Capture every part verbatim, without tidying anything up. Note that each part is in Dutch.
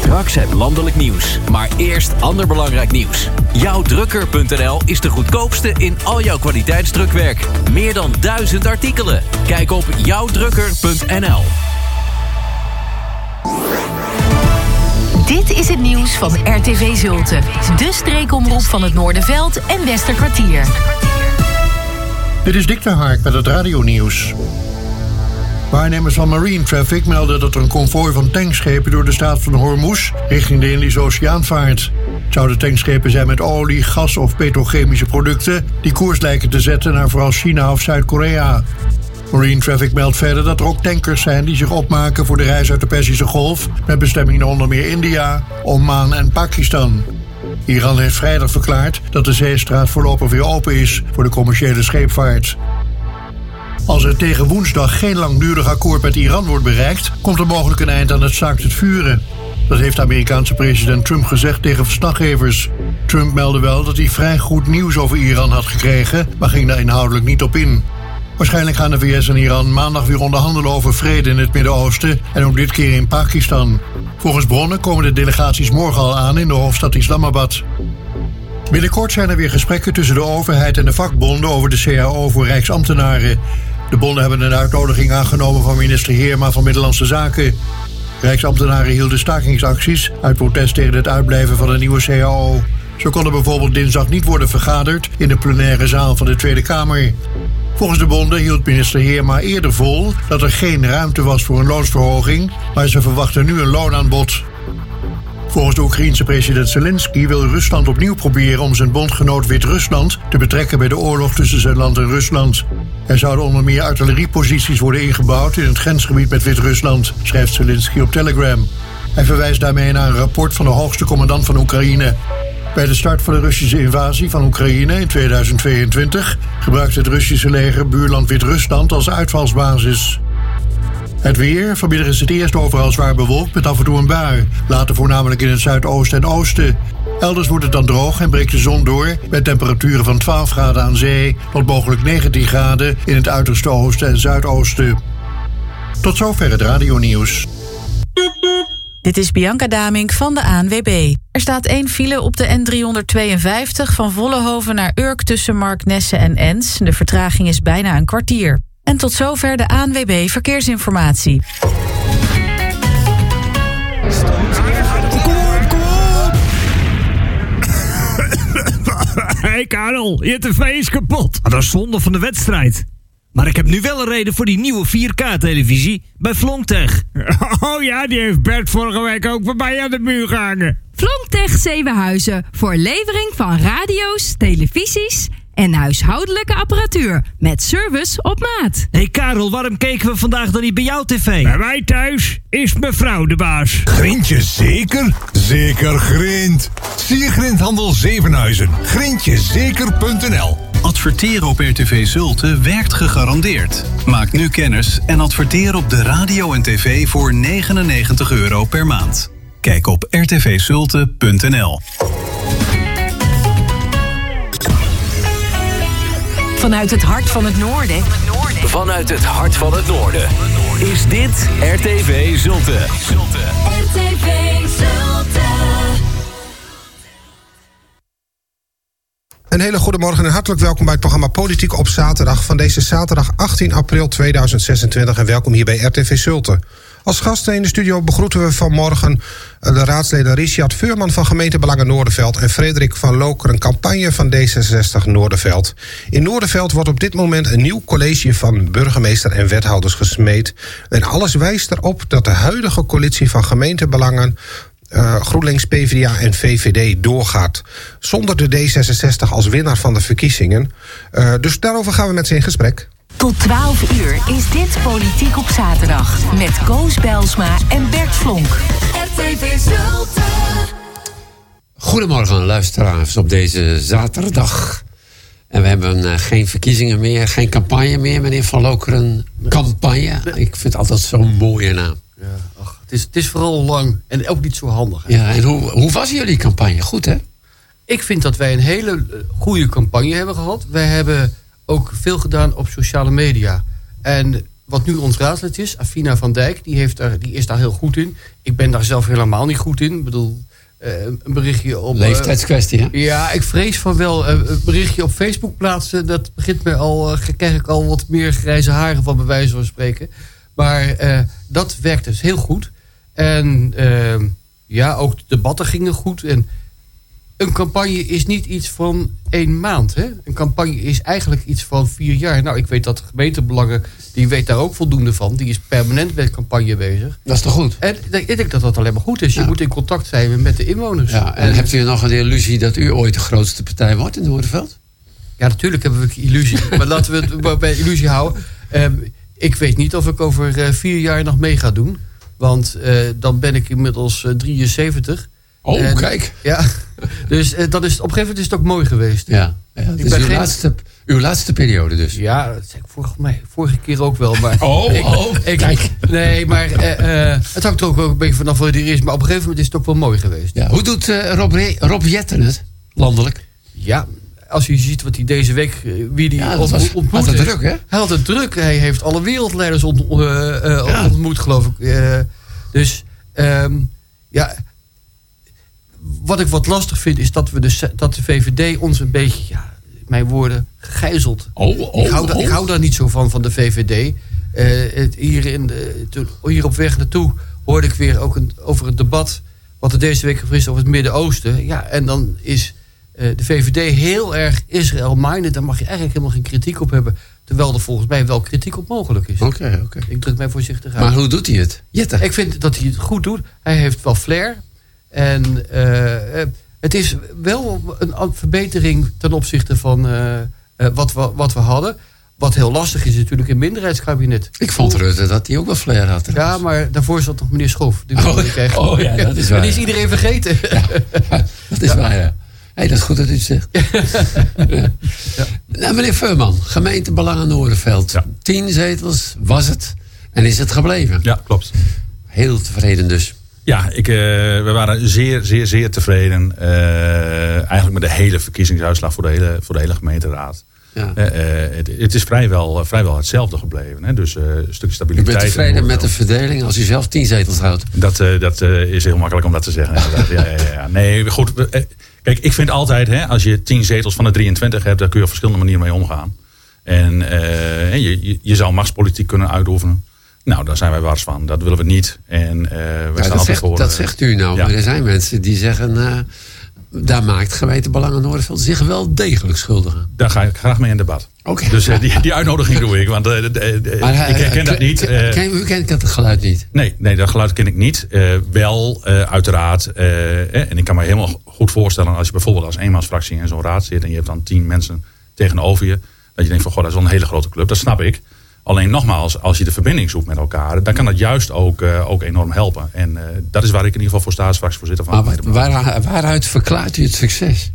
Straks het landelijk nieuws. Maar eerst ander belangrijk nieuws. Jouwdrukker punt n l is de goedkoopste in al jouw kwaliteitsdrukwerk. Meer dan duizend artikelen. Kijk op jouwdrukker punt n l. Dit is het nieuws van R T V Zulte. De streekomroep van het Noorderveld en Westerkwartier. Dit is Dick de Hark met het radionieuws. Waarnemers van Marine Traffic melden dat er een konvooi van tankschepen door de staat van Hormuz richting de Indische Oceaan vaart. Het zouden tankschepen zijn met olie, gas of petrochemische producten die koers lijken te zetten naar vooral China of Zuid-Korea. Marine Traffic meldt verder dat er ook tankers zijn die zich opmaken voor de reis uit de Perzische Golf met bestemming naar onder meer India, Oman en Pakistan. Iran heeft vrijdag verklaard dat de zeestraat voorlopig weer open is voor de commerciële scheepvaart. Als er tegen woensdag geen langdurig akkoord met Iran wordt bereikt, komt er mogelijk een eind aan het staakt het vuren. Dat heeft de Amerikaanse president Trump gezegd tegen verslaggevers. Trump meldde wel dat hij vrij goed nieuws over Iran had gekregen, maar ging daar inhoudelijk niet op in. Waarschijnlijk gaan de V S en Iran maandag weer onderhandelen over vrede in het Midden-Oosten en ook dit keer in Pakistan. Volgens bronnen komen de delegaties morgen al aan in de hoofdstad Islamabad. Binnenkort zijn er weer gesprekken tussen de overheid en de vakbonden over de C A O voor Rijksambtenaren. De bonden hebben een uitnodiging aangenomen van minister Heerma van Binnenlandse Zaken. Rijksambtenaren hielden stakingsacties uit protest tegen het uitblijven van een nieuwe C A O. Zo kon er bijvoorbeeld dinsdag niet worden vergaderd in de plenaire zaal van de Tweede Kamer. Volgens de bonden hield minister Heerma eerder vol dat er geen ruimte was voor een loonsverhoging, maar ze verwachten nu een loonaanbod. Volgens de Oekraïense president Zelensky wil Rusland opnieuw proberen om zijn bondgenoot Wit-Rusland te betrekken bij de oorlog tussen zijn land en Rusland. Er zouden onder meer artillerieposities worden ingebouwd in het grensgebied met Wit-Rusland, schrijft Zelensky op Telegram. Hij verwijst daarmee naar een rapport van de hoogste commandant van Oekraïne. Bij de start van de Russische invasie van Oekraïne in tweeduizend tweeëntwintig gebruikte het Russische leger buurland Wit-Rusland als uitvalsbasis. Het weer. Vanmiddag is het eerst overal zwaar bewolkt met af en toe een bui. Later voornamelijk in het zuidoosten en oosten. Elders wordt het dan droog en breekt de zon door met temperaturen van twaalf graden aan zee tot mogelijk negentien graden in het uiterste oosten en zuidoosten. Tot zover het radionieuws. Dit is Bianca Damink van de A N W B. Er staat één file op de N driehonderdtweeënvijftig van Vollenhoven naar Urk tussen Marknesse en Ens. De vertraging is bijna een kwartier. En tot zover de A N W B Verkeersinformatie. Kom op, kom op! Hé hey Karel, je tv is kapot. Ah, dat is zonde van de wedstrijd. Maar ik heb nu wel een reden voor die nieuwe vier K-televisie bij Vlongtech. Oh ja, die heeft Bert vorige week ook bij mij aan de muur gehangen. Vlongtech Zevenhuizen voor levering van radio's, televisies en huishoudelijke apparatuur met service op maat. Hé hey Karel, waarom keken we vandaag dan niet bij jouw tv? Bij mij thuis is mevrouw de baas. Grintje zeker? Zeker Grint. Zie je Grinthandel Zevenhuizen. grintje zeker punt n l. Adverteren op R T V Zulte werkt gegarandeerd. Maak nu kennis en adverteer op de radio en tv voor negenennegentig euro per maand. Kijk op r t v zulte punt n l. Vanuit het hart van het noorden. Vanuit het hart van het noorden. Is dit R T V Zulte. R T V Zulte. Een hele goede morgen en hartelijk welkom bij het programma Politiek op zaterdag van deze zaterdag achttien april tweeduizend zesentwintig en welkom hier bij R T V Zulte. Als gasten in de studio begroeten we vanmorgen de raadsleden Richard Veurman van gemeente Belangen Noorderveld en Frederik van Lokeren, campagne van D zesenzestig Noorderveld. In Noorderveld wordt op dit moment een nieuw college van burgemeester en wethouders gesmeed. En alles wijst erop dat de huidige coalitie van gemeentebelangen Uh, GroenLinks, PvdA en V V D doorgaat. Zonder de D zesenzestig als winnaar van de verkiezingen. Uh, dus daarover gaan we met ze in gesprek. Tot twaalf uur is dit Politiek op zaterdag. Met Koos Bijlsma en Bert Vlonk. R T V Zulte. Goedemorgen luisteraars op deze zaterdag. En we hebben uh, geen verkiezingen meer, geen campagne meer. Meneer Van Lokeren, campagne. Ik vind het altijd zo'n mooie naam. Ja, ach, het is, het is vooral lang en ook niet zo handig. Hè? Ja, en hoe, hoe was jullie campagne? Goed, hè? Ik vind dat wij een hele goede campagne hebben gehad. Wij hebben ook veel gedaan op sociale media. En wat nu ons raadslid is, Afina van Dijk, die, heeft daar, die is daar heel goed in. Ik ben daar zelf helemaal niet goed in. Ik bedoel, uh, een berichtje op... Leeftijdskwestie, hè? Uh, ja, ik vrees van wel. Uh, een berichtje op Facebook plaatsen, dat begint me al... Uh, krijg ik al wat meer grijze haren van, bij wijze van spreken. Maar uh, dat werkt dus heel goed. En uh, ja, ook de debatten gingen goed. En een campagne is niet iets van één maand. Hè? Een campagne is eigenlijk iets van vier jaar. Nou, ik weet dat de gemeentebelangen, die weet daar ook voldoende van. Die is permanent met campagne bezig. Dat is toch goed? En ik denk dat dat alleen maar goed is. Je ja. moet in contact zijn met de inwoners. Ja, en, en hebt u nog een illusie dat u ooit de grootste partij wordt in Noorderveld? Ja, natuurlijk hebben we een illusie. Maar laten we het bij illusie houden. Um, ik weet niet of ik over uh, vier jaar nog mee ga doen. Want uh, dan ben ik inmiddels uh, drieënzeventig. Oh, en, kijk. Ja, dus uh, dat is, op een gegeven moment is het ook mooi geweest. Ja, ja dat ik is ben uw, geen... laatste, uw laatste periode dus. Ja, dat zei ik vorige, mij, vorige keer ook wel. Maar oh, ik, oh, ik, kijk. Nee, maar uh, uh, het hangt er ook wel een beetje vanaf wat er is. Maar op een gegeven moment is het ook wel mooi geweest. Ja, hoe doet uh, Rob, Re- Rob Jetten het, landelijk? Ja, als je ziet wat hij deze week, uh, wie die ja, ont, was, ontmoet had het heeft. druk, hè? Hij had het druk. Hij heeft alle wereldleiders ont, uh, uh, ja. ontmoet, geloof ik. Uh, dus, um, ja... Wat ik wat lastig vind, is dat, we de, dat de V V D ons een beetje, ja, mijn woorden, gegijzeld. Oh, oh, ik, hou da, oh. ik hou daar niet zo van, van de V V D. Uh, het, hier, in de, to, hier op weg naartoe hoorde ik weer ook een, over het debat wat er deze week is over het Midden-Oosten. Ja, en dan is uh, de V V D heel erg Israël-minded. Daar mag je eigenlijk helemaal geen kritiek op hebben. Terwijl er volgens mij wel kritiek op mogelijk is. Oké, okay, oké. Okay. Ik druk mij voorzichtig uit. Maar hoe doet hij het? Jette. Ik vind dat hij het goed doet. Hij heeft wel flair. En uh, het is wel een verbetering ten opzichte van uh, uh, wat, we, wat we hadden. Wat heel lastig is natuurlijk in minderheidskabinet. Ik vond Rutte dat hij ook wel flair had. Ja, maar daarvoor zat nog meneer Schoof. Die oh, oh ja, dat is waar. En die is iedereen vergeten. Ja, dat is ja. waar, ja. Hey, dat is goed dat u het zegt. ja. Ja. Nou, meneer Veurman, gemeentebelangen Noorderveld. Ja. Tien zetels was het. En is het gebleven. Ja, klopt. Heel tevreden dus. Ja, ik, uh, we waren zeer, zeer, zeer tevreden. Uh, eigenlijk met de hele verkiezingsuitslag voor de hele, voor de hele gemeenteraad. Ja. Uh, uh, het, het is vrijwel, vrijwel hetzelfde gebleven. Hè? Dus uh, een stukje stabiliteit. U bent tevreden met de verdeling als u zelf tien zetels houdt? Dat, uh, dat uh, is heel makkelijk om dat te zeggen. ja, ja, ja. Nee, goed. Uh, kijk, ik vind altijd, hè, als je tien zetels van de drieëntwintig hebt, daar kun je op verschillende manieren mee omgaan. En uh, je, je, je zou machtspolitiek kunnen uitoefenen. Nou, daar zijn wij wars van. Dat willen we niet. En, uh, wij ja, staan dat, zegt, voor, dat zegt u nou. Ja. Maar er zijn mensen die zeggen... Uh, daar maakt gemeentebelangen Noorderveld zich wel degelijk schuldig aan. Daar ga ik graag mee in debat. Okay. Dus uh, die, die uitnodiging doe ik. Want uh, de, de, de, maar, uh, ik herken uh, dat niet. Uh, ken, u kent dat geluid niet? Nee, nee, dat geluid ken ik niet. Uh, wel, uh, uiteraard. Uh, eh, en ik kan me helemaal goed voorstellen... als je bijvoorbeeld als eenmansfractie in zo'n raad zit... en je hebt dan tien mensen tegenover je... dat je denkt van, goh, dat is wel een hele grote club. Dat snap ik. Alleen nogmaals, als je de verbinding zoekt met elkaar... dan kan dat juist ook, uh, ook enorm helpen. En uh, dat is waar ik in ieder geval voor sta als fractievoorzitter van. Maar waar, waaruit verklaart u het succes?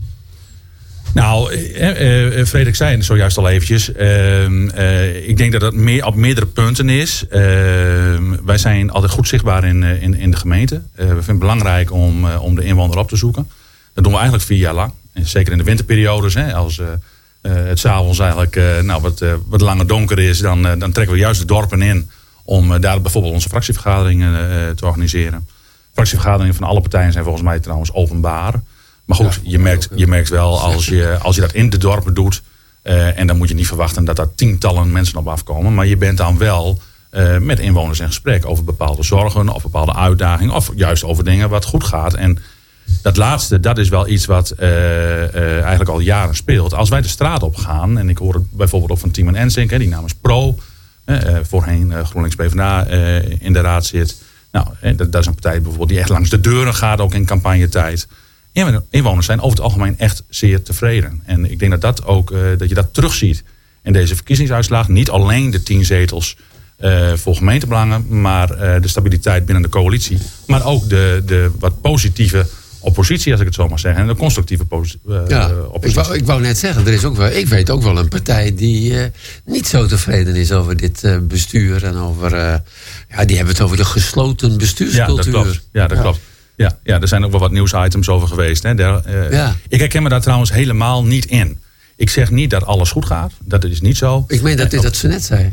Nou, uh, uh, Frederik zei het zojuist al eventjes. Uh, uh, ik denk dat het meer, op meerdere punten is. Uh, wij zijn altijd goed zichtbaar in, in, in de gemeente. Uh, we vinden het belangrijk om, uh, om de inwoner op te zoeken. Dat doen we eigenlijk vier jaar lang. En zeker in de winterperiodes, hè, als... Uh, Uh, het s'avonds eigenlijk uh, nou, wat, uh, wat langer donker is, dan, uh, dan trekken we juist de dorpen in om uh, daar bijvoorbeeld onze fractievergaderingen uh, te organiseren. Fractievergaderingen van alle partijen zijn volgens mij trouwens openbaar. Maar goed, ja, je, merkt, je merkt wel als je, als je dat in de dorpen doet, uh, en dan moet je niet verwachten dat daar tientallen mensen op afkomen, maar je bent dan wel uh, met inwoners in gesprek over bepaalde zorgen of bepaalde uitdagingen of juist over dingen wat goed gaat. En dat laatste, dat is wel iets wat uh, uh, eigenlijk al jaren speelt. Als wij de straat op gaan, en ik hoor het bijvoorbeeld ook van Timon Ensink, hè, die namens Pro, uh, voorheen uh, GroenLinks PvdA uh, in de raad zit. Nou, uh, dat, dat is een partij bijvoorbeeld die echt langs de deuren gaat, ook in campagnetijd. Inwoners zijn over het algemeen echt zeer tevreden. En ik denk dat, dat, ook, uh, dat je dat terugziet in deze verkiezingsuitslag. Niet alleen de tien zetels uh, voor gemeentebelangen, maar uh, de stabiliteit binnen de coalitie. Maar ook de, de wat positieve oppositie, als ik het zo mag zeggen. En de constructieve uh, ja, oppositie. Ik wou, ik wou net zeggen, er is ook wel, ik weet ook wel een partij die uh, niet zo tevreden is over dit uh, bestuur. En over, uh, ja, die hebben het over de gesloten bestuurscultuur. Ja, dat klopt. Ja, dat ja. klopt. Ja, ja, er zijn ook wel wat nieuwsitems over geweest. Hè. Daar, uh, ja. Ik herken me daar trouwens helemaal niet in. Ik zeg niet dat alles goed gaat. Dat is niet zo. Ik meen dat dit dat ze net zei.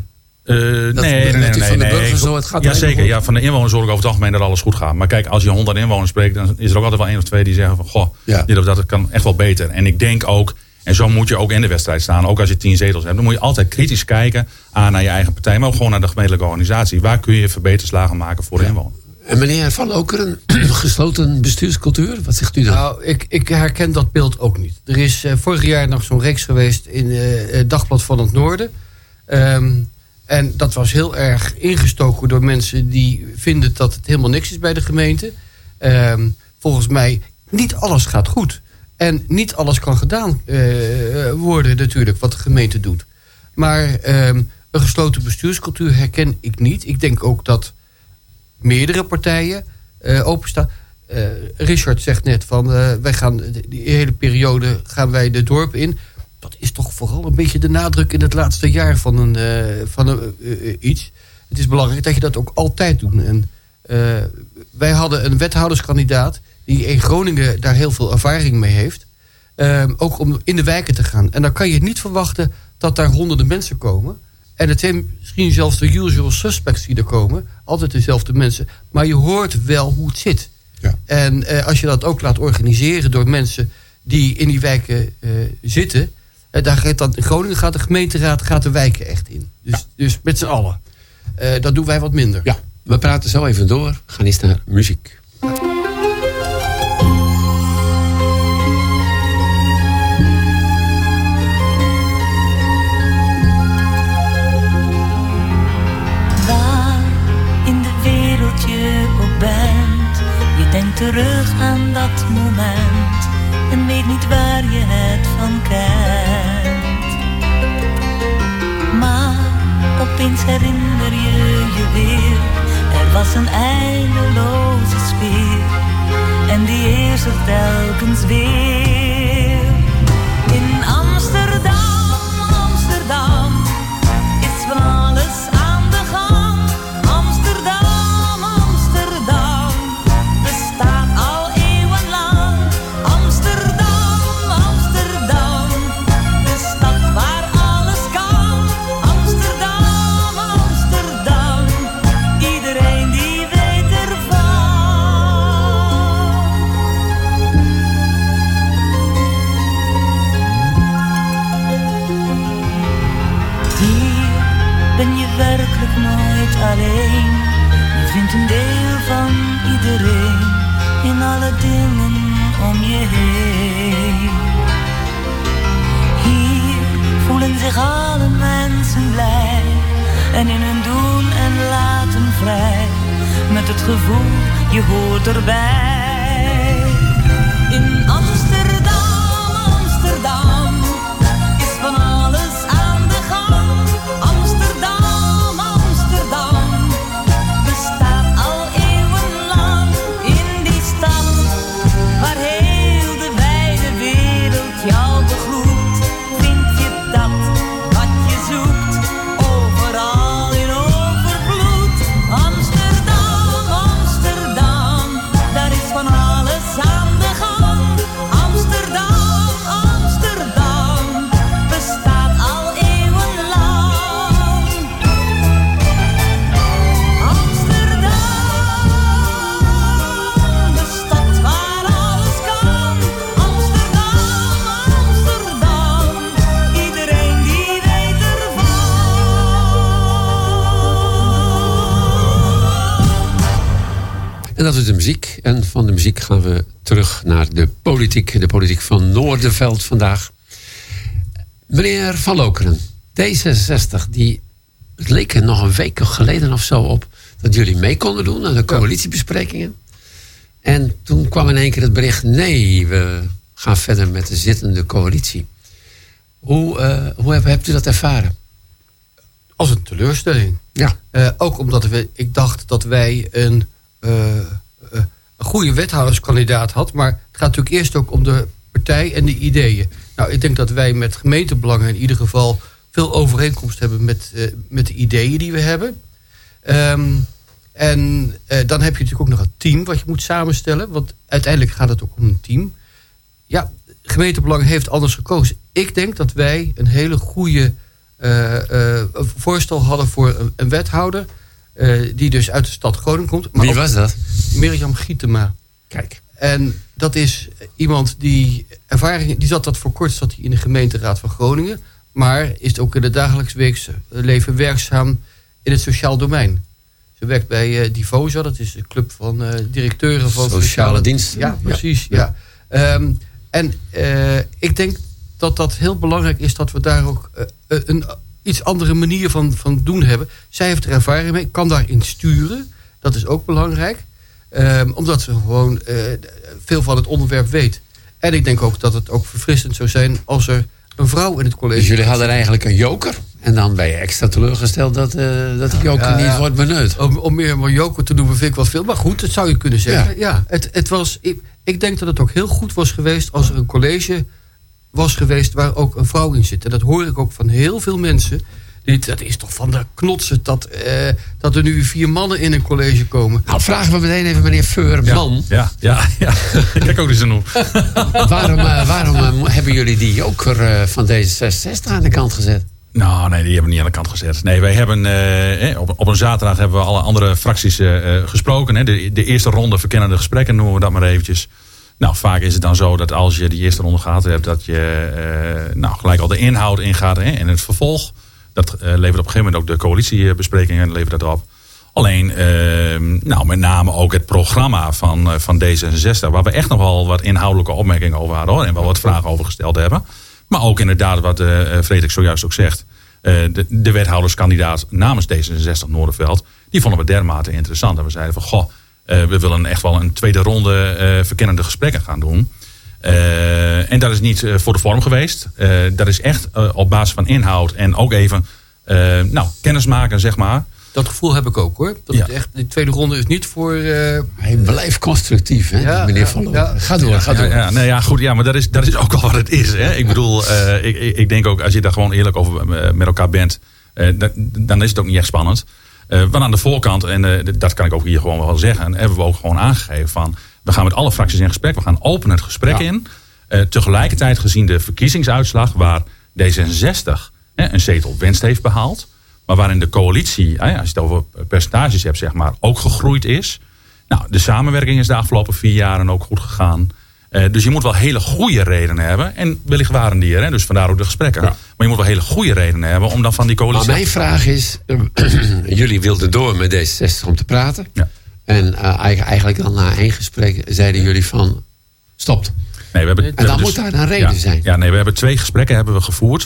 Uh, nee, nee, nee, nee, van de nee. burgers zo, het gaat ja, zeker. Ja, van de inwoners hoor ik over het algemeen dat alles goed gaat. Maar kijk, als je honderd inwoners spreekt, dan is er ook altijd wel één of twee die zeggen van, goh, ja. dit of dat kan echt wel beter. En ik denk ook, en zo moet je ook in de wedstrijd staan, ook als je tien zetels hebt, dan moet je altijd kritisch kijken aan naar je eigen partij, maar ook gewoon naar de gemeentelijke organisatie. Waar kun je verbeterslagen maken voor de ja. inwoner? En meneer Van Lokeren, gesloten bestuurscultuur, wat zegt u dan? Nou, ik, ik herken dat beeld ook niet. Er is uh, vorig jaar nog zo'n reeks geweest in uh, het Dagblad van het Noorden. Um, en dat was heel erg ingestoken door mensen die vinden dat het helemaal niks is bij de gemeente. Um, volgens mij, niet alles gaat goed. En niet alles kan gedaan uh, worden natuurlijk, wat de gemeente doet. Maar um, een gesloten bestuurscultuur herken ik niet. Ik denk ook dat meerdere partijen uh, openstaan. Uh, Richard zegt net van, uh, wij gaan die hele periode gaan wij de dorp in. Dat is toch vooral een beetje de nadruk in het laatste jaar van, een, uh, van een, uh, iets. Het is belangrijk dat je dat ook altijd doet. En, uh, wij hadden een wethouderskandidaat die in Groningen daar heel veel ervaring mee heeft. Uh, ook om in de wijken te gaan. En dan kan je niet verwachten dat daar honderden mensen komen. En het zijn misschien zelfs de usual suspects die er komen. Altijd dezelfde mensen. Maar je hoort wel hoe het zit. Ja. En uh, als je dat ook laat organiseren door mensen die in die wijken uh, zitten. Uh, daar gaat dan, in Groningen gaat de gemeenteraad gaat de wijken echt in. Dus, ja. dus met z'n allen. Uh, dat doen wij wat minder. Ja, we praten zo even door. We gaan eens naar muziek. Denk terug aan dat moment en weet niet waar je het van kent. Maar opeens herinner je je weer, er was een eindeloze sfeer en die is er telkens weer. In Amsterdam, Amsterdam, is van alles aan de gang. Amsterdam, Amsterdam, bestaat al eeuwenlang. Amsterdam, Amsterdam, de stad waar alles kan. Amsterdam, Amsterdam, iedereen die weet ervan. Hier ben je werkelijk nooit alleen. Je vindt een deel van iedereen in alle dingen om je heen. Hier voelen zich alle mensen blij en in hun doen en laten vrij, met het gevoel je hoort erbij. In Amsterdam, Amsterdam, is van alles aan de gang. Amsterdam, Amsterdam, bestaat al eeuwenlang. In die stad waar heel de wijde wereld jou begroet, vind je dat wat je zoekt, overal in overvloed. Amsterdam, Amsterdam, daar is van alles aan de gang. Amsterdam, Amsterdam, bestaat al eeuwenlang. Amsterdam, de stad waar alles kan. Amsterdam, Amsterdam, iedereen die weet ervan. En dat is de muziek. En van de muziek gaan we terug naar de politiek. De politiek van Noorderveld vandaag. Meneer Van Lokeren, D zesenzestig, die het leek er nog een week geleden of zo op dat jullie mee konden doen aan de coalitiebesprekingen. En toen kwam in één keer het bericht, nee, we gaan verder met de zittende coalitie. Hoe, uh, hoe heb, hebt u dat ervaren? Als een teleurstelling. Ja. Uh, ook omdat we, ik dacht dat wij een, uh, uh, een goede wethouderskandidaat had. Maar het gaat natuurlijk eerst ook om de partij en de ideeën. Nou, ik denk dat wij met gemeentebelangen in ieder geval veel overeenkomst hebben met, uh, met de ideeën die we hebben. Um, en uh, dan heb je natuurlijk ook nog een team wat je moet samenstellen. Want uiteindelijk gaat het ook om een team. Ja, gemeentebelangen heeft anders gekozen. Ik denk dat wij een hele goede uh, uh, een voorstel hadden voor een, een wethouder... Uh, die dus uit de stad Groningen komt. Maar Wie was dat? Mirjam Gietema. Kijk. En dat is iemand die ervaring... die zat dat voor kort zat hij in de gemeenteraad van Groningen... maar is ook in het dagelijks leven werkzaam in het sociaal domein. Ze werkt bij uh, Divosa, dat is de club van uh, directeuren van... Sociale, sociale diensten. Ja, precies. Ja. Ja. Um, en uh, ik denk dat dat heel belangrijk is... dat we daar ook uh, een iets andere manier van, van doen hebben. Zij heeft er ervaring mee, kan daarin sturen. Dat is ook belangrijk. Um, omdat ze gewoon uh, veel van het onderwerp weet. En ik denk ook dat het ook verfrissend zou zijn... als er een vrouw in het college... Dus jullie hadden eigenlijk een joker... en dan ben je extra teleurgesteld dat, uh, dat de joker ja, niet ja. wordt benut. Om, om meer een joker te doen vind ik wel veel. Maar goed, dat zou je kunnen zeggen. Ja. Ja, het, het was, ik, ik denk dat het ook heel goed was geweest... als er een college was geweest waar ook een vrouw in zit. En dat hoor ik ook van heel veel mensen... Dat is toch van de knotsen dat, uh, dat er nu vier mannen in een college komen. Nou, vragen we meteen even meneer Veurman. Ja, ja, ja. ja. Kijk ook eens aan hoe. waarom uh, waarom uh, hebben jullie die joker uh, van D zesenzestig aan de kant gezet? Nou, nee, die hebben we niet aan de kant gezet. Nee, wij hebben uh, op, op een zaterdag hebben we alle andere fracties uh, gesproken. Hè. De, de eerste ronde verkennende gesprekken noemen we dat maar eventjes. Nou, vaak is het dan zo dat als je die eerste ronde gehad hebt... dat je uh, nou, gelijk al de inhoud ingaat hè, en het vervolg... Dat uh, levert op een gegeven moment ook de coalitiebesprekingen levert dat op. Alleen, uh, nou, met name ook het programma van, uh, van D zesenzestig... waar we echt nog wel wat inhoudelijke opmerkingen over hadden... hoor, en wel wat vragen over gesteld hebben. Maar ook inderdaad wat uh, Frederik zojuist ook zegt... Uh, de, de wethouderskandidaat namens D zesenzestig Noorderveld... die vonden we dermate interessant. En we zeiden van, goh, uh, we willen echt wel een tweede ronde... Uh, verkennende gesprekken gaan doen... Uh, en dat is niet uh, voor de vorm geweest. Uh, dat is echt uh, op basis van inhoud en ook even uh, nou, kennismaken, zeg maar. Dat gevoel heb ik ook, hoor. Dat ja. het echt, de tweede ronde is niet voor... Uh... Hij blijft constructief, hè, ja, meneer Van Loon. Ja, ga door, ja, ga door. Ja, ja, nee, ja, goed, ja, maar dat is, dat is ook wel wat het is. Hè. Ik bedoel, uh, ik, ik denk ook, als je daar gewoon eerlijk over uh, met elkaar bent... Uh, dat, dan is het ook niet echt spannend. Uh, want aan de voorkant, en uh, dat kan ik ook hier gewoon wel zeggen... hebben we ook gewoon aangegeven van... we gaan met alle fracties in gesprek, we gaan open het gesprek ja. in... Uh, tegelijkertijd gezien de verkiezingsuitslag... waar D zesenzestig eh, een zetel winst heeft behaald... maar waarin de coalitie, eh, als je het over percentages hebt... zeg maar, ook gegroeid is. Nou, de samenwerking is de afgelopen vier jaren ook goed gegaan. Uh, dus je moet wel hele goede redenen hebben. En wellicht waren die er, hè, dus vandaar ook de gesprekken. Ja. Maar je moet wel hele goede redenen hebben... om dan van die coalitie... Maar mijn vraag is... jullie wilden door met D zesenzestig om te praten... Ja. en uh, eigenlijk dan na één gesprek zeiden jullie van... stopt. Nee, we hebben, en we dan dus, moet daar een reden ja, zijn. Ja, nee, we hebben twee gesprekken hebben we gevoerd.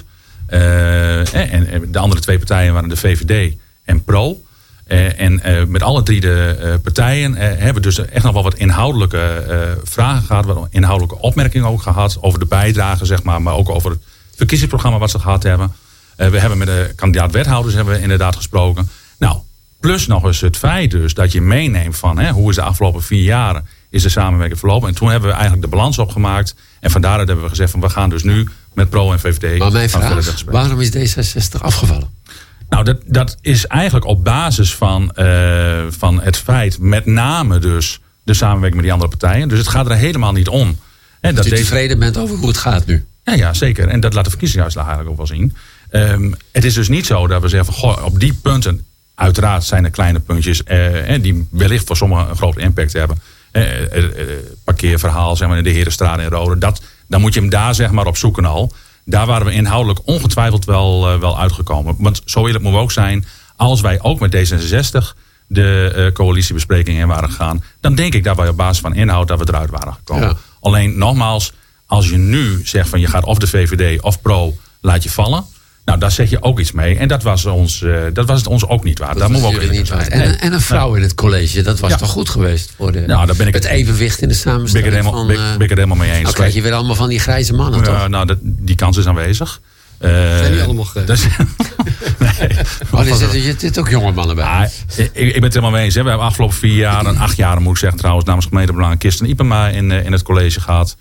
Uh, en, en de andere twee partijen waren de V V D en Pro. Uh, en uh, met alle drie de uh, partijen uh, hebben we dus echt nog wel wat inhoudelijke uh, vragen gehad. Wat inhoudelijke opmerkingen ook gehad. Over de bijdrage, zeg maar. Maar ook over het verkiezingsprogramma wat ze gehad hebben. Uh, we hebben met de kandidaat-wethouders hebben we inderdaad gesproken. Nou, plus nog eens het feit dus dat je meeneemt van... Hè, hoe is de afgelopen vier jaren... is de samenwerking verlopen. En toen hebben we eigenlijk de balans opgemaakt. En vandaar dat hebben we gezegd van we gaan dus nu met Pro en V V D... Maar mijn vraag, waarom is D zesenzestig afgevallen? Nou, dat, dat is eigenlijk op basis van, uh, van het feit... met name dus de samenwerking met die andere partijen. Dus het gaat er helemaal niet om. En dat je deze... tevreden bent over hoe het gaat nu? Ja, ja, zeker. En dat laat de verkiezingsuitslag eigenlijk ook wel zien. Um, het is dus niet zo dat we zeggen van... Goh, op die punten, uiteraard zijn er kleine puntjes... Uh, die wellicht voor sommigen een grote impact hebben... Eh, eh, eh, parkeerverhaal zeg maar, in de Herenstraat in Rode. Dat, dan moet je hem daar zeg maar, op zoeken al. Daar waren we inhoudelijk ongetwijfeld wel, uh, wel uitgekomen. Want zo eerlijk moeten we ook zijn. Als wij ook met D zesenzestig de uh, coalitiebesprekingen in waren gegaan... dan denk ik dat wij op basis van inhoud dat we eruit waren gekomen. Ja. Alleen nogmaals, als je nu zegt van je gaat of de V V D of Pro laat je vallen... Nou, daar zeg je ook iets mee. En dat was, ons, uh, dat was het ons ook niet waard. Dat daar moeten we ook niet waard. En, nee. en een vrouw in het college, dat was ja. toch goed geweest voor de, nou, daar ben ik het, het evenwicht in de samenstelling ben ik het helemaal, van... Ben, ben ik het helemaal mee eens. Nou krijg je weer allemaal van die grijze mannen, uh, toch? Nou, dat, die kans is aanwezig. Uh, zijn die allemaal grijs? Dus, nee. Oh, er zitten zit, zit ook jonge mannen bij. Ah, ik, ik ben het helemaal mee eens. Hè. We hebben afgelopen vier jaar, en acht jaar moet ik zeggen trouwens... namens gemeentebelang Kirsten Ipema in, in het college gehad.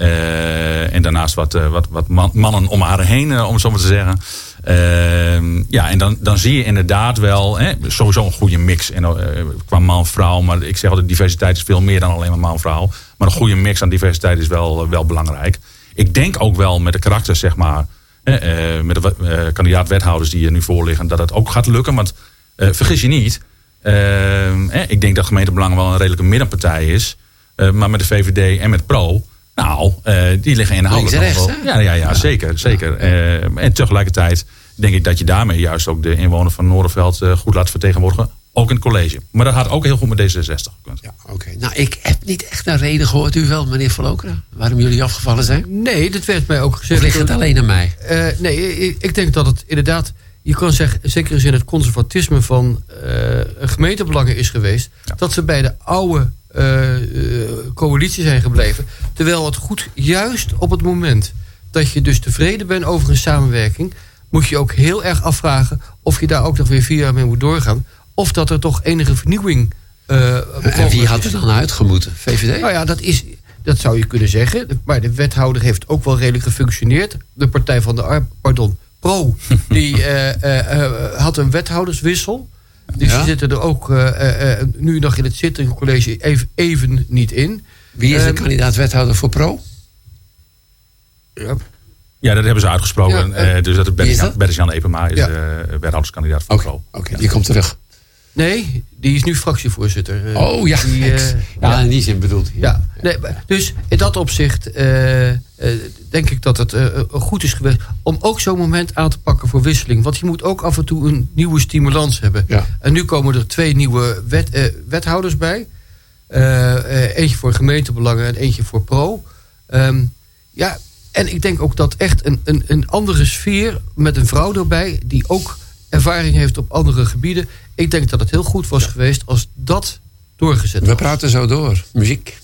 Uh, en daarnaast wat, uh, wat, wat man, mannen om haar heen, uh, om het zo maar te zeggen... Uh, ja, en dan, dan zie je inderdaad wel hè, sowieso een goede mix en, uh, qua man-vrouw. Maar ik zeg altijd, diversiteit is veel meer dan alleen maar man-vrouw. Maar een goede mix aan diversiteit is wel, uh, wel belangrijk. Ik denk ook wel met de karakters, zeg maar, Uh, met de uh, kandidaat-wethouders die er nu voor liggen, dat het ook gaat lukken. Want uh, vergis je niet, uh, eh, ik denk dat Gemeentebelangen wel een redelijke middenpartij is. Uh, maar met de V V D en met Pro, nou, uh, die liggen inhoudelijk Links nog rechts, wel. Ja, ja, ja, ja, zeker. zeker. Uh, en tegelijkertijd denk ik dat je daarmee juist ook de inwoner van Noorderveld uh, goed laat vertegenwoordigen. Ook in het college. Maar dat had ook heel goed met D zesenzestig gekund. Ja, oké. Okay. Nou, ik heb niet echt een reden gehoord, u wel, meneer Van Lokeren, waarom jullie afgevallen zijn? Nee, dat werd mij ook gezegd. Of ligt het alleen aan mij? Uh, nee, ik, ik denk dat het inderdaad, je kan zeggen, zeker in zin het conservatisme van uh, gemeentebelangen is geweest, ja. dat ze bij de oude uh, uh, coalitie zijn gebleven. Terwijl het goed, juist op het moment dat je dus tevreden bent over een samenwerking, moet je ook heel erg afvragen of je daar ook nog weer vier jaar mee moet doorgaan. Of dat er toch enige vernieuwing uh, en wie had er dan uitgemoeten? V V D? Nou ja, dat, is, dat zou je kunnen zeggen. Maar de wethouder heeft ook wel redelijk gefunctioneerd. De Partij van de Ar- pardon, Pro, die uh, uh, uh, had een wethouderswissel. Dus ja? die zitten er ook uh, uh, nu nog in het zittende college even, even niet in. Wie is de um, kandidaat-wethouder voor Pro? Ja. Ja, dat hebben ze uitgesproken. Ja, uh, dus dat is Bertjan Epema is ja. uh, wethouderskandidaat voor okay. Pro. Oké, okay. die komt terug. Nee, die is nu fractievoorzitter. Uh, oh ja, die, uh, ja, ja, in die zin bedoelt hij. Ja. Ja. Nee, dus in dat opzicht uh, uh, denk ik dat het uh, goed is geweest om ook zo'n moment aan te pakken voor wisseling. Want je moet ook af en toe een nieuwe stimulans hebben. Ja. En nu komen er twee nieuwe wet, uh, wethouders bij. Uh, uh, eentje voor gemeentebelangen en eentje voor Pro. Um, ja, en ik denk ook dat echt een, een, een andere sfeer met een vrouw erbij, die ook ervaring heeft op andere gebieden. Ik denk dat het heel goed was geweest als dat doorgezet was. We praten zo door. Muziek.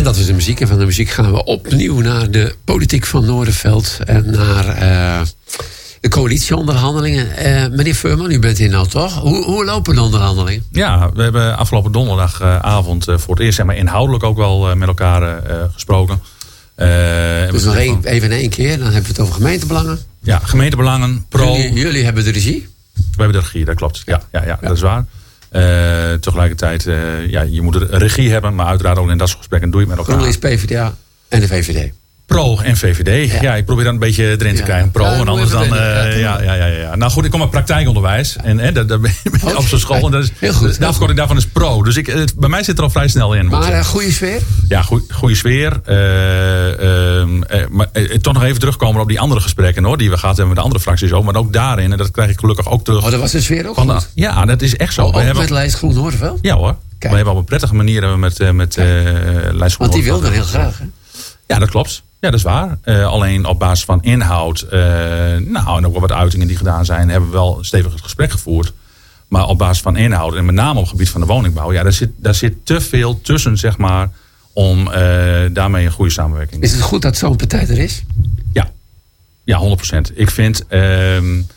En dat is de muziek. En van de muziek gaan we opnieuw naar de politiek van Noordenveld. En naar uh, de coalitieonderhandelingen. Uh, meneer Veurman, u bent hier nou toch? Hoe, hoe lopen de onderhandelingen? Ja, we hebben afgelopen donderdagavond uh, voor het eerst zeg maar, inhoudelijk ook wel uh, met elkaar uh, gesproken. Uh, dus nog een, even in één keer, dan hebben we het over gemeentebelangen. Ja, gemeentebelangen, pro. Jullie, jullie hebben de regie? We hebben de regie, dat klopt. Ja, ja, ja, ja. Dat is waar. Uh, tegelijkertijd, uh, ja, je moet een regie hebben, maar uiteraard ook in dat soort gesprekken doe je het met elkaar. GroenLinks, P v d A en de V V D. Pro en V V D. Ja, ja ik probeer dan een beetje erin te ja. krijgen. Pro ja, en anders dan. Uh, ja, ja, ja, ja, ja. Nou goed, ik kom uit praktijkonderwijs. En hè, daar, daar ben je oh, op zo'n school. En dat is, heel goed. De afkorting daarvan is pro. Dus ik, het, bij mij zit er al vrij snel in. Maar een goede sfeer? Ja, goede sfeer. Uh, uh, uh, maar uh, toch nog even terugkomen op die andere gesprekken hoor. Die we gehad hebben met de andere fracties ook. Maar ook daarin. En dat krijg ik gelukkig ook terug. Oh, dat was de sfeer ook goed? Ja, dat is echt zo. Oh, we ook hebben, met Lijst Groen Noordenveld? Ja hoor. Kijk. We hebben op een prettige manier hebben we met, uh, met uh, Lijst Groen. Want die wilde heel graag hè? Ja, dat klopt. Ja, dat is waar. Uh, alleen op basis van inhoud, uh, nou, en ook wel wat uitingen die gedaan zijn, hebben we wel stevig het gesprek gevoerd. Maar op basis van inhoud, en met name op het gebied van de woningbouw, ja, daar zit, daar zit te veel tussen, zeg maar, om uh, daarmee een goede samenwerking te Is het goed dat zo'n partij er is? Ja, ja, honderd procent. Ik vind, uh,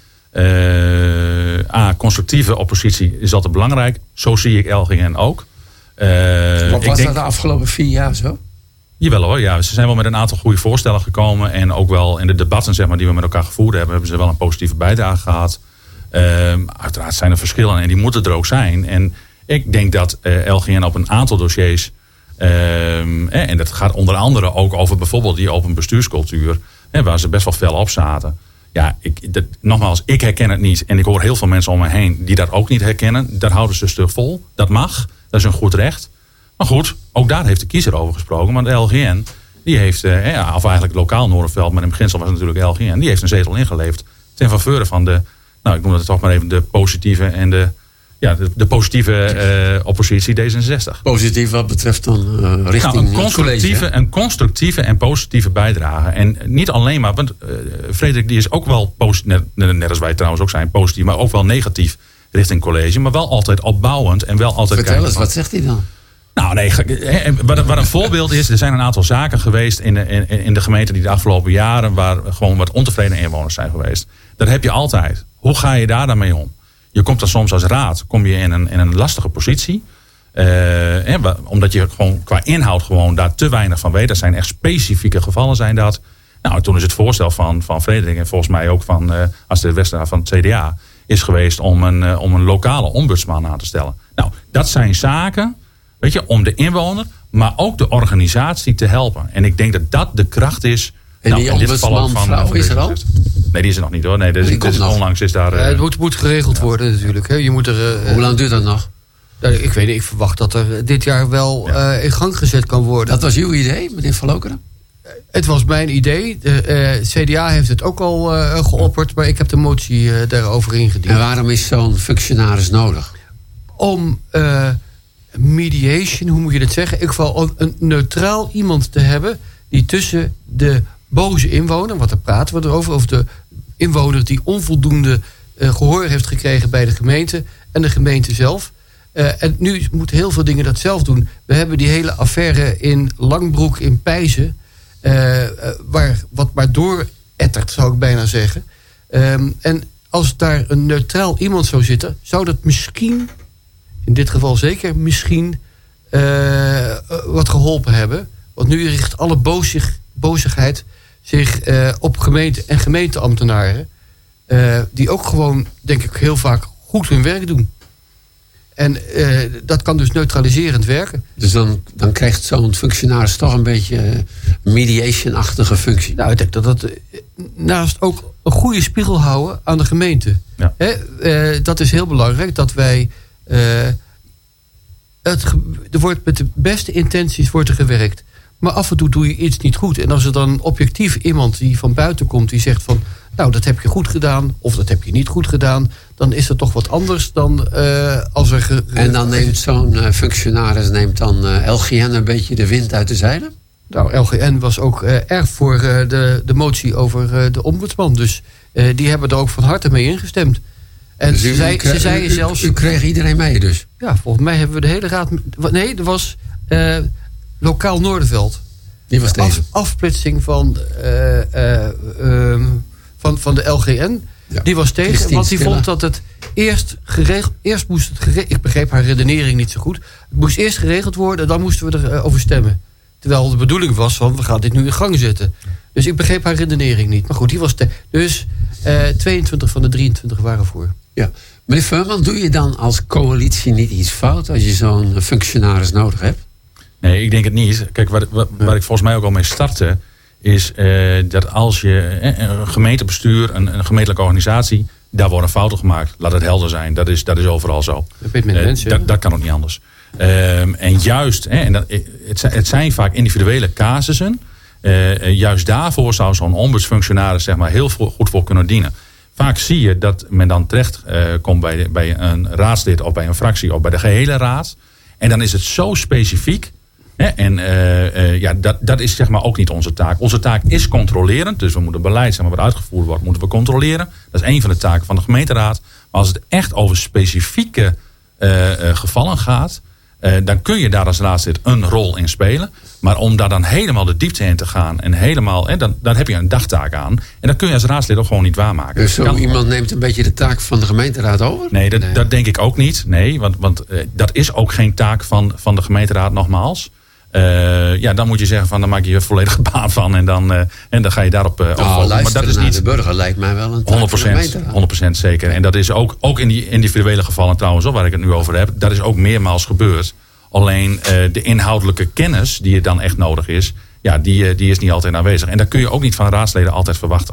uh, A, constructieve oppositie is altijd belangrijk. Zo zie ik L G N ook. Uh, Wat was ik denk, dat de afgelopen vier jaar zo? Jawel hoor, ja. Ze zijn wel met een aantal goede voorstellen gekomen. En ook wel in de debatten zeg maar, die we met elkaar gevoerd hebben, hebben ze wel een positieve bijdrage gehad. Uh, uiteraard zijn er verschillen en die moeten er ook zijn. En ik denk dat uh, L G N op een aantal dossiers, uh, eh, en dat gaat onder andere ook over bijvoorbeeld die open bestuurscultuur, eh, waar ze best wel fel op zaten. Ja, ik, dat, nogmaals, ik herken het niet. En ik hoor heel veel mensen om me heen die dat ook niet herkennen. Daar houden ze stug vol. Dat mag. Dat is een goed recht. Maar goed, ook daar heeft de kiezer over gesproken. Want de L G N, die heeft, eh, ja, of eigenlijk lokaal Noordenveld, maar in beginsel was het natuurlijk L G N, die heeft een zetel ingeleverd ten faveur van de, nou ik noem het toch maar even de positieve en de, ja, de, de positieve uh, oppositie D zesenzestig. Positief wat betreft dan uh, richting nou, een constructieve, college, een constructieve en positieve bijdrage. En niet alleen maar, want uh, Frederik die is ook wel positief, net, net als wij trouwens ook zijn, positief, maar ook wel negatief richting college, maar wel altijd opbouwend en wel altijd. Vertel eens, wat zegt hij dan? Nou nee, wat, wat een voorbeeld is, er zijn een aantal zaken geweest in de, in, in de gemeente die de afgelopen jaren, waar gewoon wat ontevreden inwoners zijn geweest. Dat heb je altijd. Hoe ga je daar dan mee om? Je komt dan soms als raad, kom je in een, in een lastige positie. Uh, eh, omdat je gewoon qua inhoud gewoon daar te weinig van weet. Dat zijn echt specifieke gevallen zijn dat. Nou, toen is het voorstel van, van Frederik en volgens mij ook van uh, Astrid Westera van het C D A is geweest om een, uh, om een lokale ombudsman aan te stellen. Nou, dat zijn zaken, weet je, om de inwoner, maar ook de organisatie te helpen. En ik denk dat dat de kracht is. En nou, die ombudsman vrouw is er al? Nee, die is er nog niet hoor. Nee, dus, dus onlangs is daar. Uh, ja, het moet, moet geregeld ja. worden natuurlijk. Hè. Je moet er, uh, Hoe lang duurt dat nog? Ik weet niet, ik verwacht dat er dit jaar wel ja. uh, in gang gezet kan worden. Dat was uw idee, meneer Van Lokeren? Het was mijn idee. De uh, C D A heeft het ook al uh, geopperd, maar ik heb de motie uh, daarover ingediend. En waarom is zo'n functionaris nodig? Om uh, mediation, hoe moet je dat zeggen? In ieder geval een neutraal iemand te hebben die tussen de boze inwoner, wat daar praten we erover, of de inwoner die onvoldoende uh, gehoor heeft gekregen bij de gemeente en de gemeente zelf. Uh, en nu moeten heel veel dingen dat zelf doen. We hebben die hele affaire in Langbroek in Pijzen, uh, uh, waar wat maar doorettert, zou ik bijna zeggen. Um, en als daar een neutraal iemand zou zitten, zou dat misschien, in dit geval zeker, misschien uh, uh, wat geholpen hebben. Want nu richt alle bozig, bozigheid zich uh, op gemeente en gemeenteambtenaren. Uh, die ook gewoon, denk ik, heel vaak goed hun werk doen. En uh, dat kan dus neutraliserend werken. Dus dan, dan krijgt zo'n functionaris toch een beetje mediation-achtige functie. Nou, ik denk dat dat uh, naast ook een goede spiegel houden aan de gemeente. Ja. Hè, uh, dat is heel belangrijk, dat wij Uh, het, er wordt met de beste intenties wordt er gewerkt. Maar af en toe doe je iets niet goed. En als er dan objectief iemand die van buiten komt, die zegt van, nou, dat heb je goed gedaan, of dat heb je niet goed gedaan, dan is dat toch wat anders dan uh, als er. Ge- en dan neemt zo'n uh, functionaris neemt dan uh, L G N een beetje de wind uit de zeilen? Nou, L G N was ook uh, erg voor uh, de, de motie over uh, de ombudsman. Dus uh, die hebben er ook van harte mee ingestemd. En dus ze, u, zei, u, ze zeiden u, zelfs. U kreeg iedereen mee dus? Ja, volgens mij hebben we de hele raad. Nee, er was. Uh, lokaal Noorderveld. Die was tegen. Af, afsplitsing van, uh, uh, um, van, van de L G N. Ja. Die was tegen, Christine want die Stille. Vond dat het eerst geregeld... Eerst moest het geregeld... Ik begreep haar redenering niet zo goed. Het moest eerst geregeld worden, dan moesten we erover uh, stemmen. Terwijl de bedoeling was van, we gaan dit nu in gang zetten. Dus ik begreep haar redenering niet. Maar goed, die was... Te- dus uh, tweeëntwintig van de drieëntwintig waren voor. Ja. Meneer Veurman, doe je dan als coalitie niet iets fout als je zo'n functionaris nodig hebt? Nee, ik denk het niet. Kijk, waar, waar, waar ik volgens mij ook al mee startte, is uh, dat als je eh, een gemeentebestuur, een, een gemeentelijke organisatie, daar worden fouten gemaakt. Laat het helder zijn. Dat is, dat is overal zo. Dat, uh, mensen, dat, dat kan ook niet anders. Um, en juist, hè, en dat, het, zijn, het zijn vaak individuele casussen. Uh, juist daarvoor zou zo'n ombudsfunctionaris zeg maar, heel goed voor kunnen dienen. Vaak zie je dat men dan terecht uh, komt bij, de, bij een raadslid of bij een fractie of bij de gehele raad. En dan is het zo specifiek. Hè, en uh, uh, ja, dat, dat is zeg maar ook niet onze taak. Onze taak is controlerend. Dus we moeten beleid zeg maar, wat uitgevoerd wordt, moeten we controleren. Dat is een van de taken van de gemeenteraad. Maar als het echt over specifieke uh, uh, gevallen gaat, Uh, dan kun je daar als raadslid een rol in spelen. Maar om daar dan helemaal de diepte in te gaan en helemaal, hè, dan, dan heb je een dagtaak aan. En dat kun je als raadslid ook gewoon niet waarmaken. Dus zo iemand gewoon... neemt een beetje de taak van de gemeenteraad over? Nee, dat, nee. dat denk ik ook niet. Nee, want, want uh, dat is ook geen taak van, van de gemeenteraad nogmaals. Uh, ja, dan moet je zeggen van dan maak je je volledige baan van en dan, uh, en dan ga je daarop uh, oh, over. Maar dat is niet de burger lijkt mij wel een taak honderd procent, honderd procent zeker. En dat is ook, ook in die individuele gevallen trouwens, hoor, waar ik het nu over heb, dat is ook meermaals gebeurd. Alleen uh, de inhoudelijke kennis die er dan echt nodig is, ja, die, die is niet altijd aanwezig. En dat kun je ook niet van raadsleden altijd verwachten.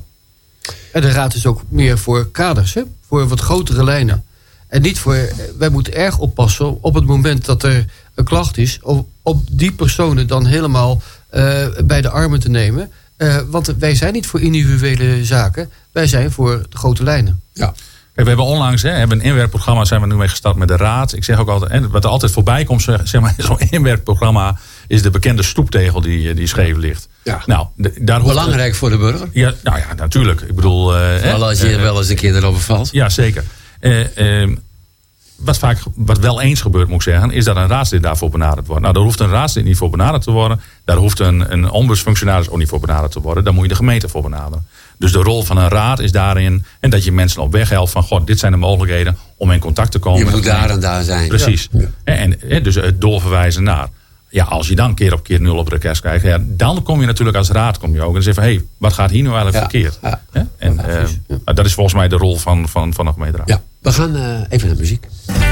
En de raad is ook meer voor kaders, hè? Voor wat grotere lijnen. En niet voor, wij moeten erg oppassen op het moment dat er een klacht is, om op die personen dan helemaal uh, bij de armen te nemen. Uh, want wij zijn niet voor individuele zaken, wij zijn voor de grote lijnen. Ja. Kijk, we hebben onlangs hè, hebben een inwerkprogramma, zijn we nu mee gestart met de raad. Ik zeg ook altijd, en wat er altijd voorbij komt, zeg maar, zo'n inwerkprogramma is de bekende stoeptegel die, die scheef ligt. Ja. Nou, daar hoeft belangrijk het, voor de burger. Ja, nou ja, natuurlijk. Ik bedoel, uh, wel als je uh, wel eens een keer erover valt. Ja, zeker. Uh, uh, wat vaak, wat wel eens gebeurt, moet ik zeggen, is dat een raadslid daarvoor benaderd wordt. Nou, daar hoeft een raadslid niet voor benaderd te worden. Daar hoeft een, een ombudsfunctionaris ook niet voor benaderd te worden. Daar moet je de gemeente voor benaderen. Dus de rol van een raad is daarin, en dat je mensen op weg helpt van, god, dit zijn de mogelijkheden om in contact te komen. Je moet daar en daar zijn. Precies. Ja. En, en dus het doorverwijzen naar. Ja, als je dan keer op keer nul op request krijgt, ja, dan kom je natuurlijk als raad kom je ook en zeg van, hé, hey, wat gaat hier nu eigenlijk ja. verkeerd? Ja. Ja? En ja, uh, ja. dat is volgens mij de rol van, van, van de gemeenteraad. Ja, we gaan uh, even naar muziek.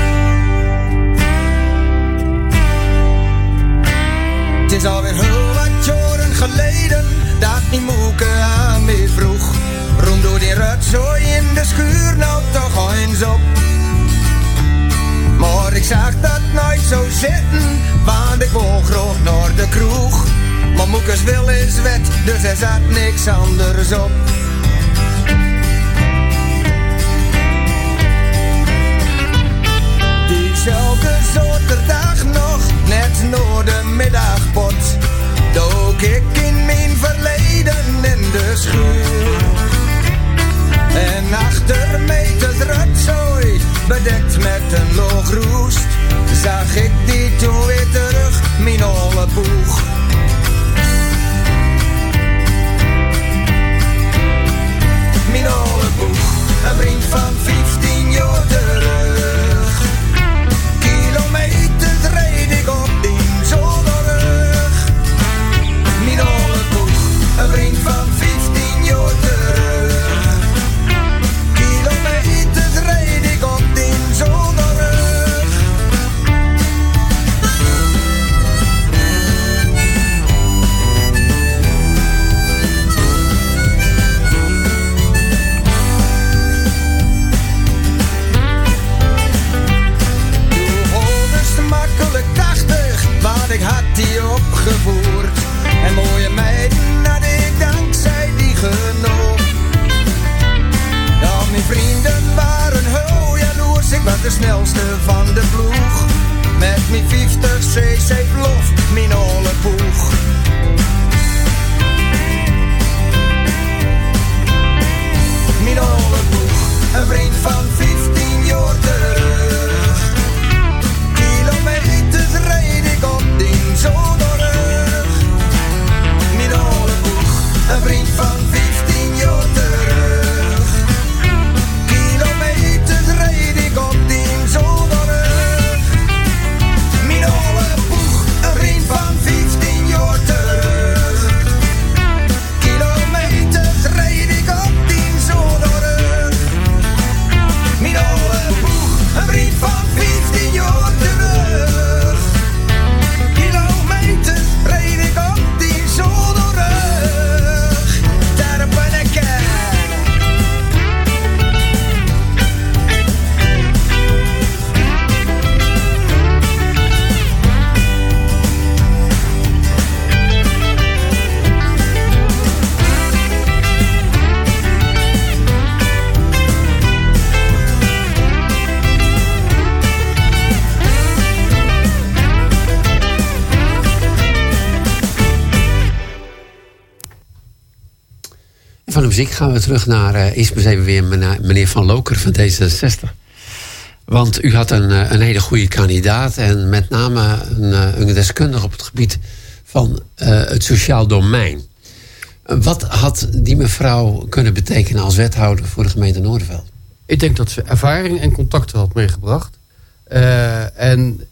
Het is alweer heel wat jaren geleden dat die moeke aan me vroeg. Rond door die rotzooi in de schuur, nou toch eens op. Maar ik zag dat nooit zo zitten, want ik wou graag naar de kroeg. Maar moekes wil is wet, dus er zat niks anders op. Diezelfde zaterdag nog, net na de middagpot, dook ik in mijn verleden in de schuur. En achter mij het rotzooi, bedekt met een loog roest, zag ik die toen weer terug, mijn oude boeg. Mijn oude boeg, een vriend van vijftien jaar terug. Kilometers reed ik op die zolderrug. Mijn oude boeg, een vriend van vijftien jaar terug. Kilometers reed ik op die zolderrug. van de muziek gaan we terug naar... Uh, eerst eens even weer meneer Van Lokeren van D zesenzestig. Want u had een, een hele goede kandidaat... en met name een, een deskundige op het gebied van uh, het sociaal domein. Wat had die mevrouw kunnen betekenen als wethouder voor de gemeente Noordenveld? Ik denk dat ze ervaring en contacten had meegebracht. Uh, en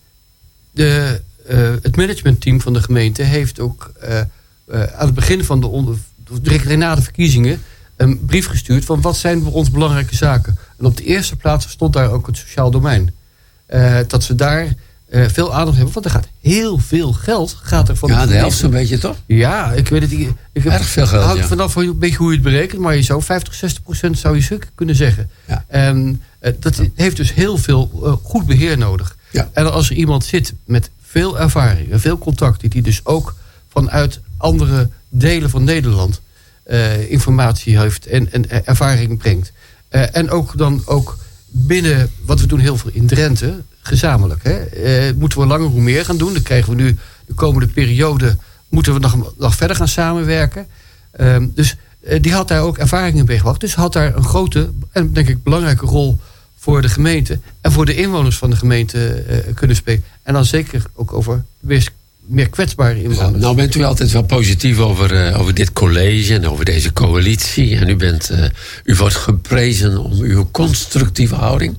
de, uh, het managementteam van de gemeente heeft ook uh, uh, aan het begin van de, onder, direct na de verkiezingen een brief gestuurd van wat zijn voor ons belangrijke zaken. En op de eerste plaats stond daar ook het sociaal domein. Uh, dat ze daar uh, veel aandacht hebben, want er gaat heel veel geld. Gaat er van ja, de helft zo'n beetje toch? Ja, ik weet het. Ik, ik heb, erg veel geld, hangt ja. vanaf een beetje hoe je het berekent, maar je zou vijftig, zestig procent zou je zeker kunnen zeggen. Ja. En uh, dat heeft dus heel veel uh, goed beheer nodig. Ja. En als er iemand zit met veel ervaring en veel contacten, die dus ook vanuit andere delen van Nederland uh, informatie heeft en, en ervaring brengt. Uh, en ook dan ook binnen, wat we doen heel veel in Drenthe, gezamenlijk. Hè? Uh, moeten we langer hoe meer gaan doen. Dan krijgen we nu de komende periode, moeten we nog, nog verder gaan samenwerken. Uh, dus uh, die had daar ook ervaringen mee gebracht. Dus had daar een grote en denk ik belangrijke rol voor de gemeente en voor de inwoners van de gemeente uh, kunnen spelen. En dan zeker ook over meer, meer kwetsbare inwoners. Ja, nou bent u altijd wel positief over, uh, over dit college en over deze coalitie. En u, bent, uh, u wordt geprezen om uw constructieve houding.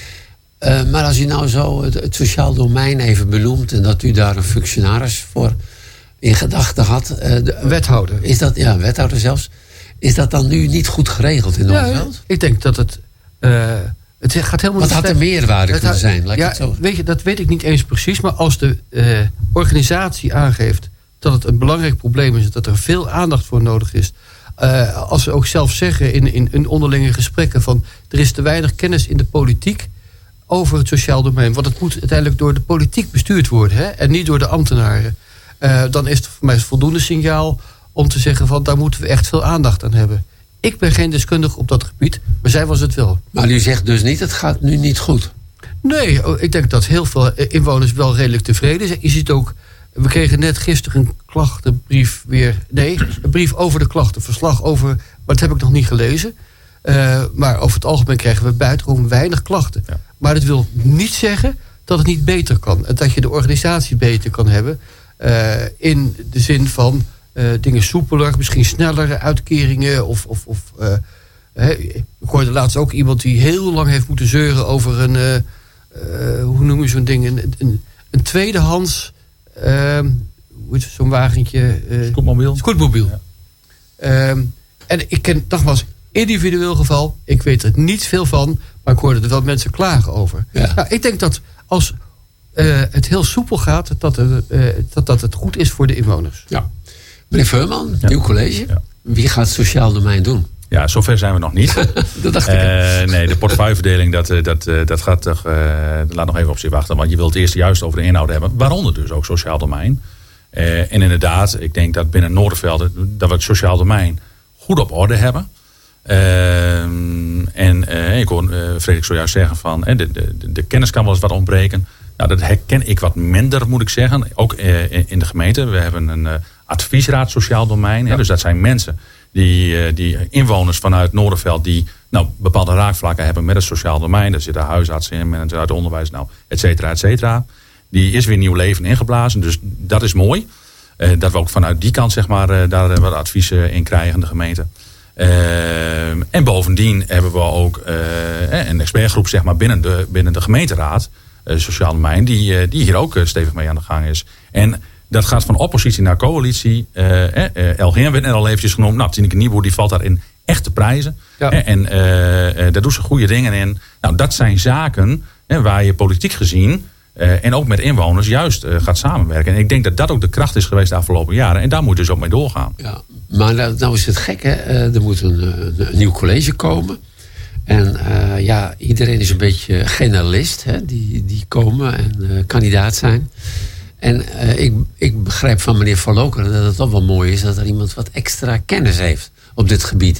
Uh, maar als u nou zo het, het sociaal domein even benoemt en dat u daar een functionaris voor in gedachten had. Uh, de, wethouder. Is dat, ja, wethouder zelfs. Is dat dan nu niet goed geregeld in Noordveld? Ja, ik denk dat het... Uh, Het gaat helemaal Wat had de meerwaarde het kunnen zijn? Laat ja, het zo. Weet je, dat weet ik niet eens precies. Maar als de uh, organisatie aangeeft dat het een belangrijk probleem is, dat er veel aandacht voor nodig is. Uh, als ze ook zelf zeggen in, in, in onderlinge gesprekken van er is te weinig kennis in de politiek over het sociaal domein. Want het moet uiteindelijk door de politiek bestuurd worden, hè, en niet door de ambtenaren. Uh, dan is het voor mij een voldoende signaal om te zeggen van daar moeten we echt veel aandacht aan hebben. Ik ben geen deskundige op dat gebied, maar zij was het wel. Maar u zegt dus niet, het gaat nu niet goed? Nee, ik denk dat heel veel inwoners wel redelijk tevreden zijn. Je ziet ook, we kregen net gisteren een klachtenbrief weer. Nee, een brief over de klachten, verslag over, maar dat heb ik nog niet gelezen. Uh, maar over het algemeen krijgen we buitengewoon weinig klachten. Ja. Maar dat wil niet zeggen dat het niet beter kan. En dat je de organisatie beter kan hebben. Uh, in de zin van uh, dingen soepeler, misschien snellere uitkeringen. Of, of, of uh, he, ik hoorde laatst ook iemand die heel lang heeft moeten zeuren over een, uh, uh, hoe noem je zo'n ding, een, een, een tweedehands, uh, hoe heet zo'n wagentje? Uh, Scootmobiel. Scootmobiel. Ja. Um, en ik ken nogmaals individueel geval, ik weet er niet veel van, maar ik hoorde er wel mensen klagen over. Ja. Nou, ik denk dat als uh, het heel soepel gaat, dat, er, uh, dat, dat het goed is voor de inwoners. Ja. Meneer Veurman, ja. Nieuw college. Ja. Wie gaat het sociaal domein doen? Ja, zover zijn we nog niet. Dat dacht ik. Uh, nee, de portefeuilleverdeling, dat, dat, dat gaat toch, uh, dat laat nog even op zich wachten. Want je wilt eerst juist over de inhoud hebben. Waaronder dus ook sociaal domein. Uh, en inderdaad, ik denk dat binnen Noordenveld, dat we het sociaal domein goed op orde hebben. Uh, en uh, ik hoor uh, Frederik zojuist zeggen van uh, de, de, de kennis kan wel eens wat ontbreken. Nou, dat herken ik wat minder, moet ik zeggen. Ook uh, in de gemeente. We hebben een uh, adviesraad sociaal domein. Ja. Hè, dus dat zijn mensen, die, uh, die inwoners vanuit Noordenveld, die nou, bepaalde raakvlakken hebben met het sociaal domein. Daar zitten huisartsen in, mensen uit het onderwijs, nou, et cetera, et cetera. Die is weer nieuw leven ingeblazen. Dus dat is mooi. Uh, dat we ook vanuit die kant, zeg maar, uh, daar wat adviezen in krijgen, de gemeente. Uh, en bovendien hebben we ook uh, een expertgroep, zeg maar, binnen de, binnen de gemeenteraad, uh, sociaal domein, die, uh, die hier ook uh, stevig mee aan de gang is. En dat gaat van oppositie naar coalitie. Uh, uh, El Heer werd net al eventjes genoemd. Nou, Tineke Nieuwboer, die valt daarin echt te prijzen. Ja. Uh, en uh, uh, daar doet ze goede dingen in. Nou, dat zijn zaken uh, waar je politiek gezien Uh, en ook met inwoners juist uh, gaat samenwerken. En ik denk dat dat ook de kracht is geweest de afgelopen jaren. En daar moet je dus ook mee doorgaan. Ja, maar nou, nou is het gek, hè? Uh, er moet een, een, een nieuw college komen. En uh, ja, iedereen is een beetje generalist, hè? Die, die komen en uh, kandidaat zijn. En uh, ik, ik begrijp van meneer Van Lokeren dat het toch wel mooi is dat er iemand wat extra kennis heeft op dit gebied.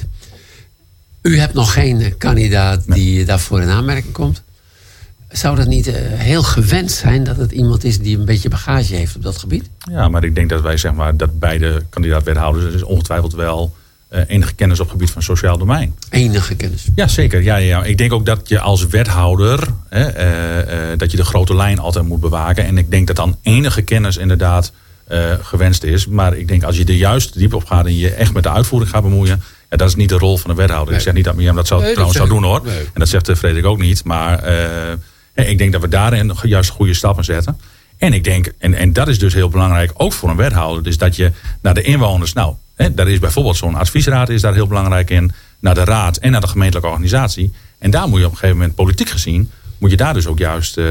U hebt nog geen kandidaat die nee. daarvoor in aanmerking komt. Zou dat niet uh, heel gewenst zijn dat het iemand is die een beetje bagage heeft op dat gebied? Ja, maar ik denk dat wij, zeg maar, dat beide kandidaat-wethouders dus ongetwijfeld wel uh, enige kennis op het gebied van sociaal domein. Enige kennis. Ja, zeker. Ja, ja. Ik denk ook dat je als wethouder, hè, uh, uh, dat je de grote lijn altijd moet bewaken. En ik denk dat dan enige kennis inderdaad uh, gewenst is. Maar ik denk als je er juist diep op gaat en je echt met de uitvoering gaat bemoeien, ja, dat is niet de rol van een wethouder. Nee. Ik zeg niet dat Mirjam dat zou, nee, trouwens dat zou doen hoor. Nee. En dat zegt Frederik ook niet. Maar uh, ik denk dat we daarin juist goede stappen zetten. En ik denk, en, en dat is dus heel belangrijk, ook voor een wethouder, dus dat je naar de inwoners, nou, hè, daar is bijvoorbeeld zo'n adviesraad is daar heel belangrijk in, naar de raad en naar de gemeentelijke organisatie. En daar moet je op een gegeven moment, politiek gezien, moet je daar dus ook juist uh, uh,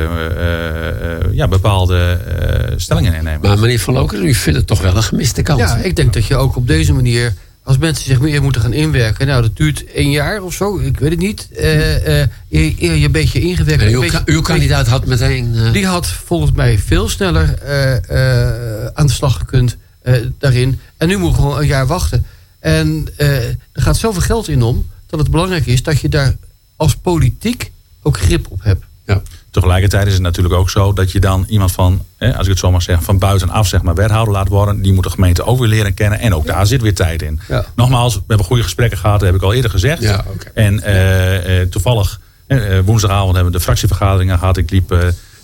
uh, ja, bepaalde uh, stellingen in nemen. Maar meneer Van Lokeren, u vindt het toch wel een gemiste kans? Ja, ik denk dat je ook op deze manier, als mensen zich meer moeten gaan inwerken, nou dat duurt één jaar of zo, ik weet het niet, uh, uh, eer je een beetje ingewerkt. En uw, beetje, uw kandidaat had meteen... Uh... Die had volgens mij veel sneller uh, uh, aan de slag gekund uh, daarin. En nu moet je gewoon een jaar wachten. En uh, er gaat zoveel geld in om, dat het belangrijk is dat je daar als politiek ook grip op hebt. Ja. Tegelijkertijd is het natuurlijk ook zo dat je dan iemand van, als ik het zo mag zeggen, van buitenaf zeg maar wethouder laat worden. Die moet de gemeente ook weer leren kennen. En ook ja. daar zit weer tijd in. Ja. Nogmaals, we hebben goede gesprekken gehad, dat heb ik al eerder gezegd. Ja, okay. En uh, uh, toevallig, uh, woensdagavond hebben we de fractievergaderingen gehad. Ik liep uh,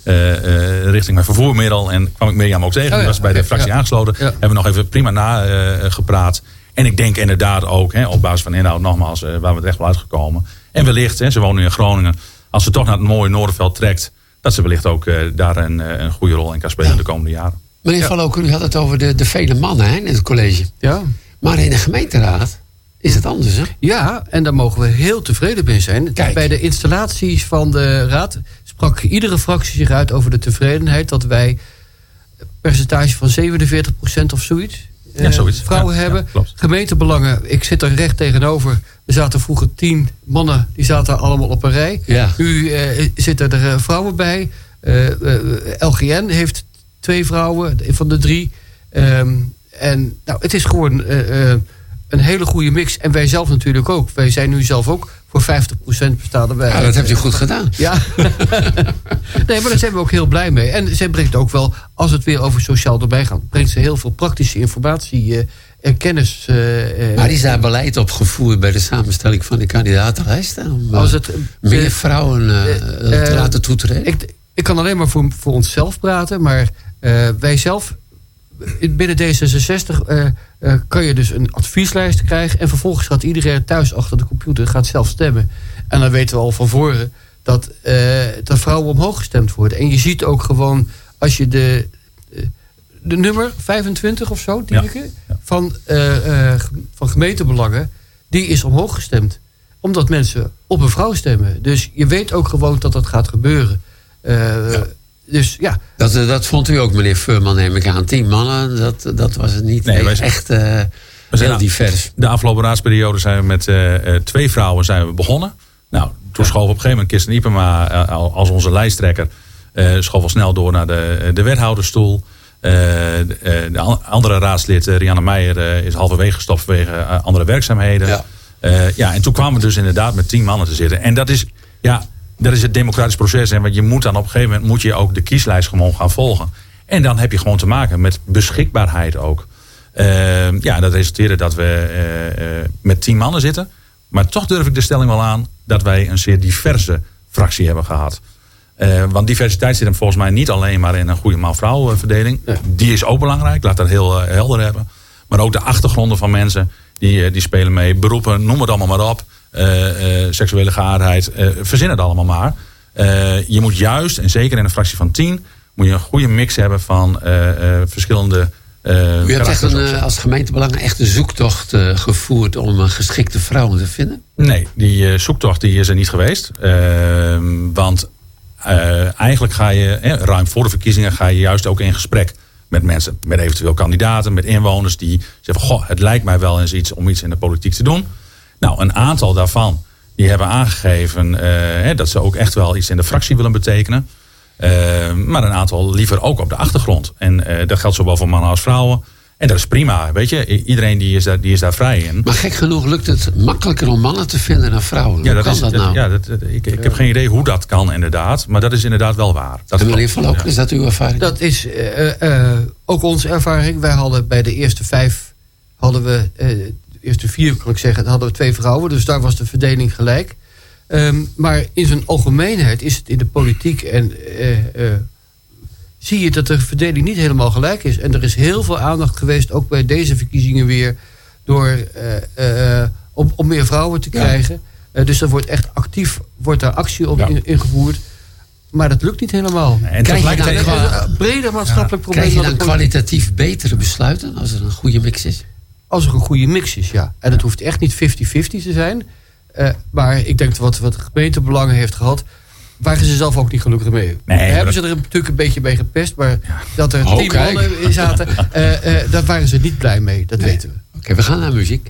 uh, richting mijn vervoermiddel en kwam ik Mirjam ook tegen. Die oh, ja. was bij de fractie ja. aangesloten. Ja. Hebben we nog even prima nagepraat. Uh, en ik denk inderdaad ook, hè, op basis van inhoud nogmaals, uh, waar we het echt wel uitgekomen. En wellicht, hè, ze wonen nu in Groningen. Als ze toch naar het mooie Noorderveld trekt, dat ze wellicht ook uh, daar een, uh, een goede rol in kan spelen ja. de komende jaren. Meneer ja. Van Lokeren, u had het over de, de vele mannen hè, in het college. Ja. Maar in de gemeenteraad is het anders, hè? Ja, en daar mogen we heel tevreden mee zijn. Kijk. Bij de installaties van de raad sprak iedere fractie zich uit over de tevredenheid dat wij een percentage van zevenenveertig procent of zoiets, ja, zoiets. Uh, vrouwen ja, hebben. Ja, gemeentebelangen, ik zit er recht tegenover. Er zaten vroeger tien mannen, die zaten allemaal op een rij. Ja. Nu uh, zitten er uh, vrouwen bij. Uh, uh, L G N heeft twee vrouwen van de drie. Um, en nou, het is gewoon uh, uh, een hele goede mix. En wij zelf natuurlijk ook. Wij zijn nu zelf ook voor vijftig procent bestaan erbij. Ja, dat hebt u goed gedaan. Ja. Nee, maar daar zijn we ook heel blij mee. En zij brengt ook wel, als het weer over sociaal domein gaat, brengt ze heel veel praktische informatie uh, en kennis. Uh, uh, maar is daar beleid op gevoerd bij de samenstelling van de kandidatenlijsten? Om als het, uh, meer vrouwen uh, uh, te uh, laten toetreden? Ik, ik kan alleen maar voor, voor onszelf praten, maar uh, wij zelf, binnen D zesenzestig uh, uh, kan je dus een advieslijst krijgen en vervolgens gaat iedereen thuis achter de computer gaat zelf stemmen. En dan weten we al van voren dat, uh, dat vrouwen omhoog gestemd worden. En je ziet ook gewoon, als je de, de nummer vijfentwintig of zo, Tineke, ja. ja. van, uh, uh, van gemeentebelangen, die is omhoog gestemd. Omdat mensen op een vrouw stemmen. Dus je weet ook gewoon dat dat gaat gebeuren. Uh, ja. Dus ja. Dat, dat vond u ook, meneer Veurman, neem ik aan. Tien mannen, dat, dat was het niet. Nee, nee, wij zijn, echt uh, we zijn heel divers. De afgelopen raadsperiode zijn we met uh, twee vrouwen zijn we begonnen. Nou, toen ja. schoof op een gegeven moment Kirsten Ipema uh, als onze lijsttrekker uh, schoof al snel door naar de, de wethouderstoel. Uh, de, uh, de andere raadslid, uh, Rianne Meijer, uh, is halverwege gestopt vanwege uh, andere werkzaamheden. Ja. Uh, ja, en toen kwamen we dus inderdaad met tien mannen te zitten. En dat is, ja, dat is het democratisch proces. Hè, want je moet dan op een gegeven moment moet je ook de kieslijst gewoon gaan volgen. En dan heb je gewoon te maken met beschikbaarheid ook. Uh, ja, dat resulteerde dat we uh, uh, met tien mannen zitten. Maar toch durf ik de stelling wel aan dat wij een zeer diverse fractie hebben gehad. Uh, want diversiteit zit hem volgens mij niet alleen maar in een goede man-vrouw verdeling. Nee. Die is ook belangrijk, laat dat heel uh, helder hebben. Maar ook de achtergronden van mensen, die, uh, die spelen mee. Beroepen, noem het allemaal maar op. Uh, uh, seksuele geaardheid, uh, verzin het allemaal maar. Uh, je moet juist, en zeker in een fractie van tien, moet je een goede mix hebben van uh, uh, verschillende uh, U hebt echt een, uh, als gemeentebelangen echt een zoektocht uh, gevoerd om uh, geschikte vrouwen te vinden? Nee, die uh, zoektocht die is er niet geweest. Uh, want uh, eigenlijk ga je, eh, ruim voor de verkiezingen, ga je juist ook in gesprek met mensen, met eventueel kandidaten, met inwoners die zeggen, goh, het lijkt mij wel eens iets om iets in de politiek te doen. Nou, een aantal daarvan die hebben aangegeven uh, dat ze ook echt wel iets in de fractie willen betekenen. Uh, maar een aantal liever ook op de achtergrond. En uh, dat geldt zowel voor mannen als vrouwen. En dat is prima, weet je. Iedereen die is daar, die is daar vrij in. Maar gek genoeg lukt het makkelijker om mannen te vinden dan vrouwen. Hoe ja, dat kan is, dat nou? Ja, dat, ik, ik heb geen idee hoe dat kan inderdaad. Maar dat is inderdaad wel waar. Dat en meneer Van Lokeren, is dat uw ervaring? Dat is uh, uh, ook onze ervaring. Wij hadden bij de eerste vijf hadden we uh, eerste vier, kan ik zeggen, hadden we twee vrouwen. Dus daar was de verdeling gelijk. Um, maar in zijn algemeenheid is het in de politiek en uh, uh, zie je dat de verdeling niet helemaal gelijk is. En er is heel veel aandacht geweest, ook bij deze verkiezingen weer, door uh, uh, om, om meer vrouwen te krijgen. Ja. Uh, dus er wordt echt actief, wordt daar actie op ja. in, ingevoerd. Maar dat lukt niet helemaal. Nee, en tegelijkertijd je dan, een breder maatschappelijk ja. probleem. Krijg je dan kwalitatief betere besluiten als er een goede mix is? Als er een goede mix is, ja. En het hoeft echt niet vijftig vijftig te zijn. Uh, maar ik denk wat, wat de gemeente belangen heeft gehad, waren ze zelf ook niet gelukkig mee. Nee, hebben dat... ze er natuurlijk een beetje mee gepest, maar ja. dat er oh, tien kijk. mannen in zaten, uh, uh, daar waren ze niet blij mee. Dat nee. weten we. Oké, okay, we gaan naar muziek.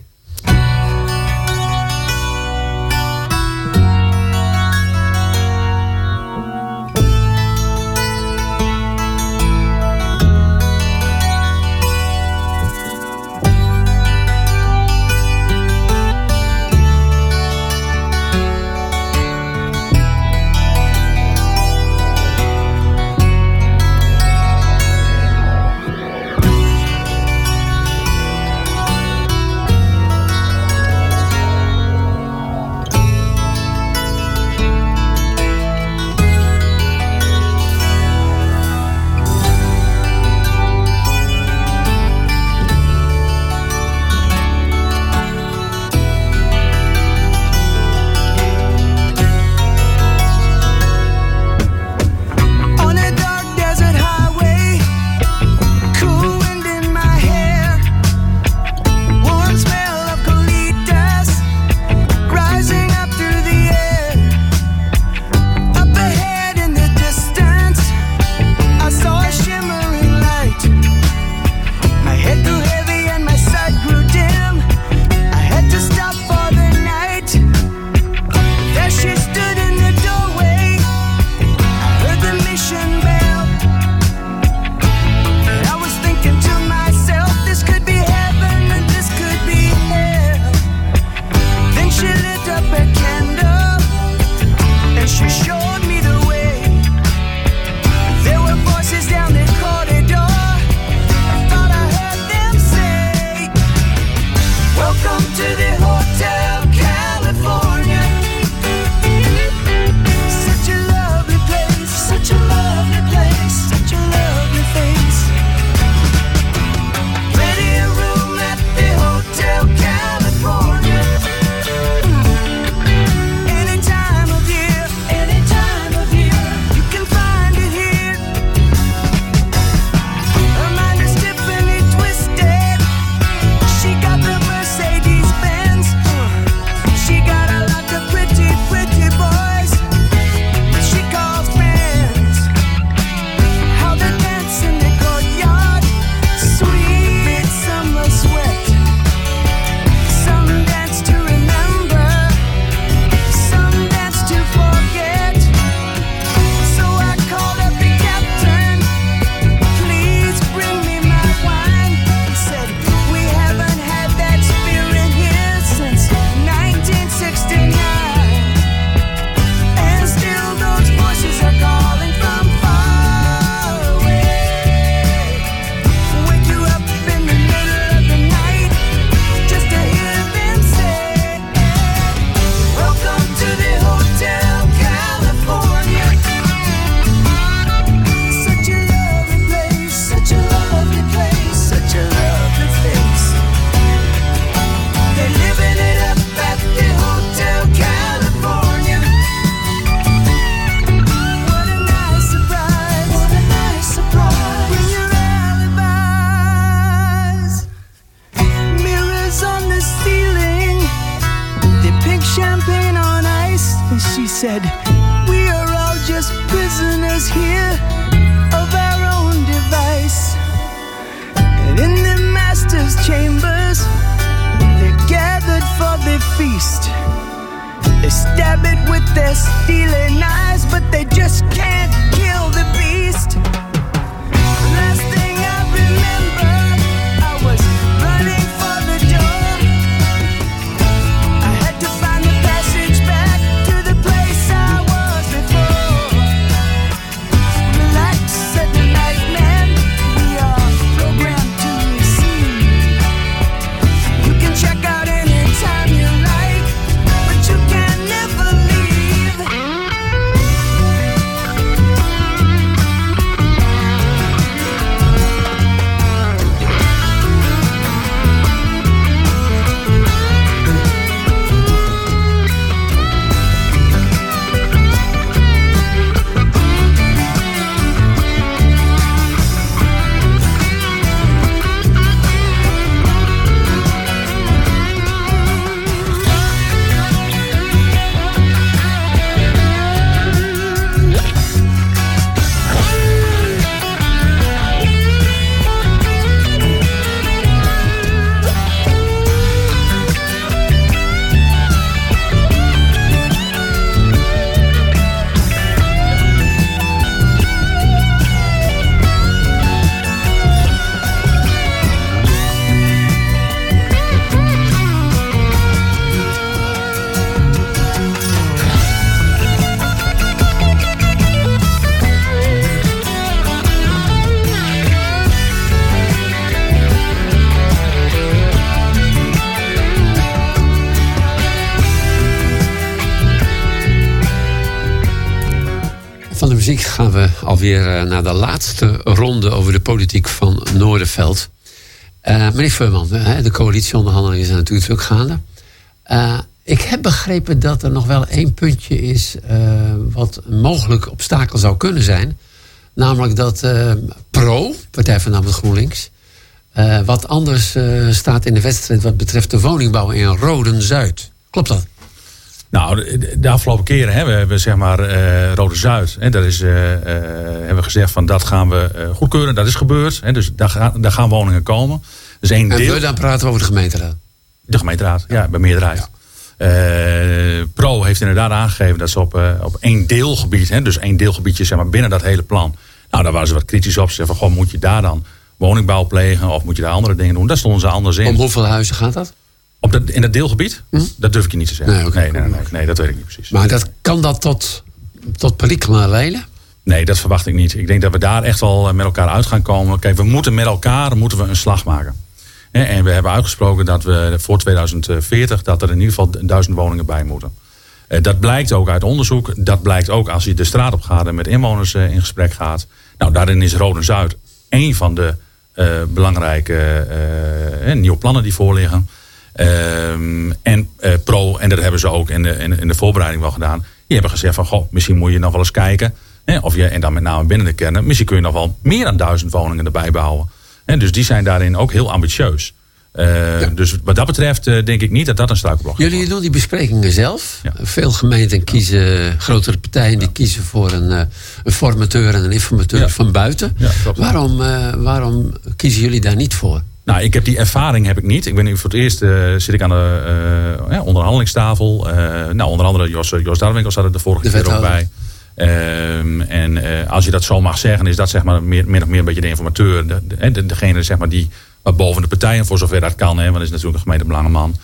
said, we are all just prisoners here of our own device. And in the master's chambers, they're gathered for the feast. They stab it with their stealing eyes, but they just can't kill the beast. Last thing I remember, I was running for the door. I had to find the passage back to the place I gaan we alweer uh, naar de laatste ronde over de politiek van Noorderveld. Uh, meneer Veurman, uh, de coalitieonderhandelingen zijn natuurlijk druk gaande. Uh, ik heb begrepen dat er nog wel één puntje is uh, wat een mogelijk obstakel zou kunnen zijn. Namelijk dat uh, Pro, Partij van Nederland GroenLinks, uh, wat anders uh, staat in de wedstrijd wat betreft de woningbouw in Roden-Zuid. Klopt dat? Nou, de, de afgelopen keren hè, we hebben zeg maar uh, Rode-Zuid. Hè, daar is, uh, uh, hebben we gezegd van dat gaan we uh, goedkeuren. Dat is gebeurd. Hè, dus daar, ga, daar gaan woningen komen. Dus één en deel. we dan praten we over de gemeenteraad? De gemeenteraad, ja, bij meerderheid. Ja. Uh, Pro heeft inderdaad aangegeven dat ze op, uh, op één deelgebied, hè, dus één deelgebiedje zeg maar, binnen dat hele plan. Nou, daar waren ze wat kritisch op. Ze zeggen van, goh, moet je daar dan woningbouw plegen of moet je daar andere dingen doen? Daar stonden ze anders in. Om hoeveel huizen gaat dat? Op dat, in dat deelgebied? Hm? Dat durf ik je niet te zeggen. Nee, okay. nee, nee, nee, nee, dat weet ik niet precies. Maar dat, kan dat tot, tot perikelen leiden? Nee, dat verwacht ik niet. Ik denk dat we daar echt wel met elkaar uit gaan komen. Kijk, we moeten met elkaar moeten we een slag maken. En we hebben uitgesproken dat we voor tweeduizend veertig... dat er in ieder geval duizend woningen bij moeten. Dat blijkt ook uit onderzoek. Dat blijkt ook als je de straat op gaat en met inwoners in gesprek gaat. Nou, daarin is Roden-Zuid één van de uh, belangrijke uh, nieuwe plannen die voorliggen. Um, en uh, Pro, en dat hebben ze ook in de, in, in de voorbereiding wel gedaan. Die hebben gezegd van, goh, misschien moet je nog wel eens kijken. Hè, of je, en dan met name binnen de kernen. Misschien kun je nog wel meer dan duizend woningen erbij bouwen. Hè, dus die zijn daarin ook heel ambitieus. Uh, ja. Dus wat dat betreft uh, denk ik niet dat dat een struikelblok is. Jullie doen die besprekingen zelf. Ja. Veel gemeenten kiezen, grotere partijen die kiezen voor een, uh, een formateur en een informateur ja. van buiten. Ja, waarom, uh, waarom kiezen jullie daar niet voor? Nou, ik heb die ervaring heb ik niet. Ik ben nu voor het eerst uh, zit ik aan de uh, ja, onderhandelingstafel. Uh, nou, onder andere Jos, Jos Darwinkel zat er de vorige de keer ook bij. Um, en uh, als je dat zo mag zeggen, is dat zeg maar meer, meer of meer een beetje de informateur. De, de, de, degene zeg maar die wat boven de partijen voor zover dat kan. Hè, want dat is natuurlijk een gemeentebelangenman.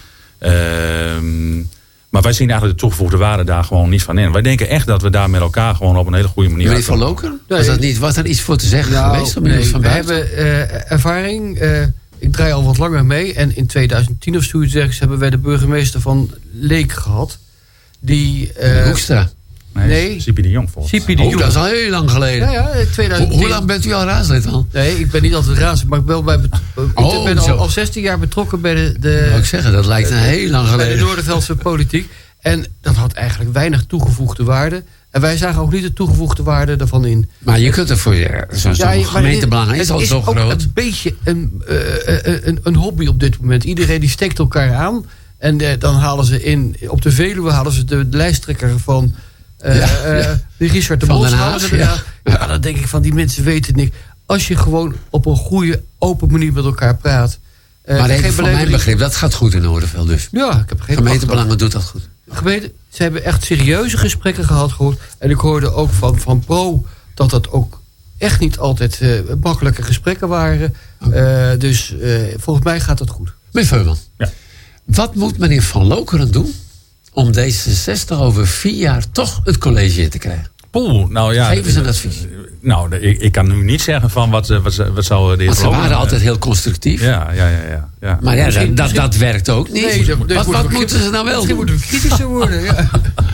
Um, maar wij zien eigenlijk de toegevoegde waarde daar gewoon niet van in. Wij denken echt dat we daar met elkaar gewoon op een hele goede manier... Meneer Van Lokeren, was, dat niet, was er iets voor te zeggen nou, geweest? Nee, van we hebben uh, ervaring... Uh, Ik draai al wat langer mee. En in tweeduizend tien of zoiets hebben wij de burgemeester van Leek gehad. Die... Uh, Hoekstra. Nee, nee. Sipie de Jong volgens mij. Oh, Jong. Dat is al heel lang geleden. Ja, ja, tweeduizend tien. Hoe, hoe lang bent u al raadslid dan? Nee, ik ben niet altijd raadslid. Maar ik ben, bij bet- oh, ik ben al, al zestien jaar betrokken bij de... de Wou ik zeggen, dat lijkt een heel lang geleden. Bij de Noorderveldse politiek. En dat had eigenlijk weinig toegevoegde waarde. En wij zagen ook niet de toegevoegde waarde daarvan in. Maar je kunt er voor je... Zo'n ja, zo gemeentebelang is al zo groot. Het is ook een beetje een, uh, een, een hobby op dit moment. Iedereen die steekt elkaar aan. En uh, dan halen ze in... Op de Veluwe halen ze de lijsttrekker van... Uh, ja, ja. Uh, Richard de Mos. Ja. Ja. Ja, dan denk ik van, die mensen weten niet. Als je gewoon op een goede, open manier met elkaar praat. Uh, maar even van mijn begrip, dat gaat goed in Noorderveld dus. Ja, ik heb geen gemeentebelangen doet dat goed. Gemeente, ze hebben echt serieuze gesprekken gehad gehoord. En ik hoorde ook van, van Pro dat dat ook echt niet altijd uh, makkelijke gesprekken waren. Uh, dus uh, volgens mij gaat dat goed. Meneer Veurman, ja. Wat moet meneer Van Lokeren doen om D zesenzestig over vier jaar toch het college in te krijgen? Poeh, nou ja. Geef eens een advies. Nou, ik, ik kan nu niet zeggen van wat, wat, wat zou de heer Want ze waren altijd heel constructief. Ja, ja, ja. ja, ja. Maar ja, dat, dat, dat werkt ook niet. Nee, dat, wat wat moeten ze nou wel doen? Moeten we kritischer worden, ja.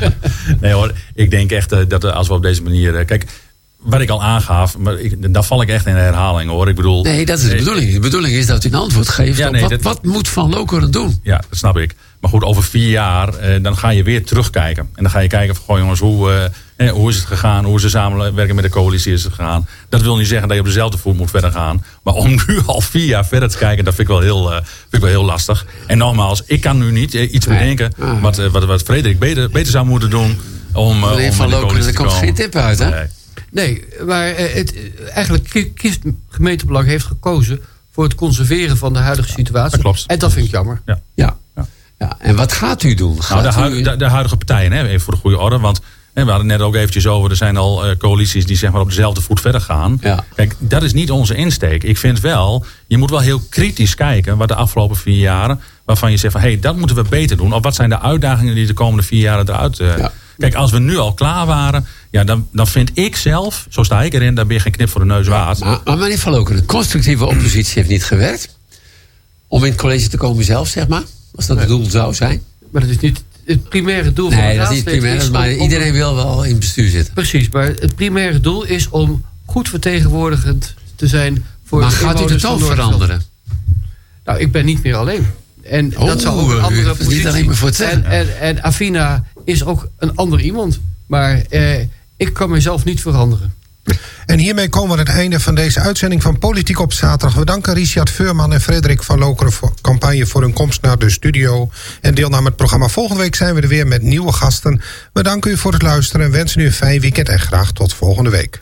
Nee hoor, ik denk echt dat als we op deze manier... Kijk, wat ik al aangaf, maar ik, dan val ik echt in de herhaling hoor. Ik bedoel, nee, dat is de bedoeling. De bedoeling is dat u een antwoord geeft ja, nee, op wat, dat, wat moet Van Lokeren doen. Ja, dat snap ik. Maar goed, over vier jaar, eh, dan ga je weer terugkijken. En dan ga je kijken van, goh jongens, hoe, eh, hoe is het gegaan? Hoe is de samenwerking met de coalitie is het gegaan? Dat wil niet zeggen dat je op dezelfde voet moet verder gaan. Maar om nu al vier jaar verder te kijken, dat vind ik wel heel, uh, vind ik wel heel lastig. En nogmaals, ik kan nu niet eh, iets bedenken nee. ah. wat, uh, wat, wat Frederik beter, beter zou moeten doen om, uh, om Van Lokeren, er komt geen tip uit, hè? Nee. Nee, maar het, eigenlijk kiest gemeentebelang heeft gekozen voor het conserveren van de huidige situatie. Dat klopt. En dat vind ik jammer. Ja. Ja. Ja. Ja. En wat gaat u doen? Gaat nou, de, hu- u... de, de huidige partijen, hè, even voor de goede orde. Want hè, we hadden het net ook eventjes over, er zijn al uh, coalities die zeg maar op dezelfde voet verder gaan. Ja. Kijk, dat is niet onze insteek. Ik vind wel, je moet wel heel kritisch kijken wat de afgelopen vier jaren, waarvan je zegt van hé, hey, dat moeten we beter doen. Of wat zijn de uitdagingen die de komende vier jaren eruit... Uh, ja. Kijk, als we nu al klaar waren, ja, dan, dan vind ik zelf, zo sta ik erin, dan ben je geen knip voor de neus waard. Maar, maar meneer Van Lokeren, de constructieve oppositie heeft niet gewerkt. Om in het college te komen zelf, zeg maar. Als dat nee. het doel zou zijn. Maar dat is niet, het primaire doel nee, van de dat is niet primair, is maar om, iedereen wil wel in het bestuur zitten. Precies, maar het primaire doel is om goed vertegenwoordigend te zijn voor maar de gaat u het dan veranderen? Nou, ik ben niet meer alleen. En oh, dat zou ook een andere positie. Niet alleen maar voor het en, en, en Afina is ook een ander iemand. Maar eh, ik kan mezelf niet veranderen. En hiermee komen we aan het einde van deze uitzending van Politiek op Zaterdag. We danken Richard Veurman en Frederik van Lokeren voor campagne voor hun komst naar de studio en deelname aan het programma. Volgende week zijn we er weer met nieuwe gasten. We danken u voor het luisteren en wensen u een fijn weekend en graag tot volgende week.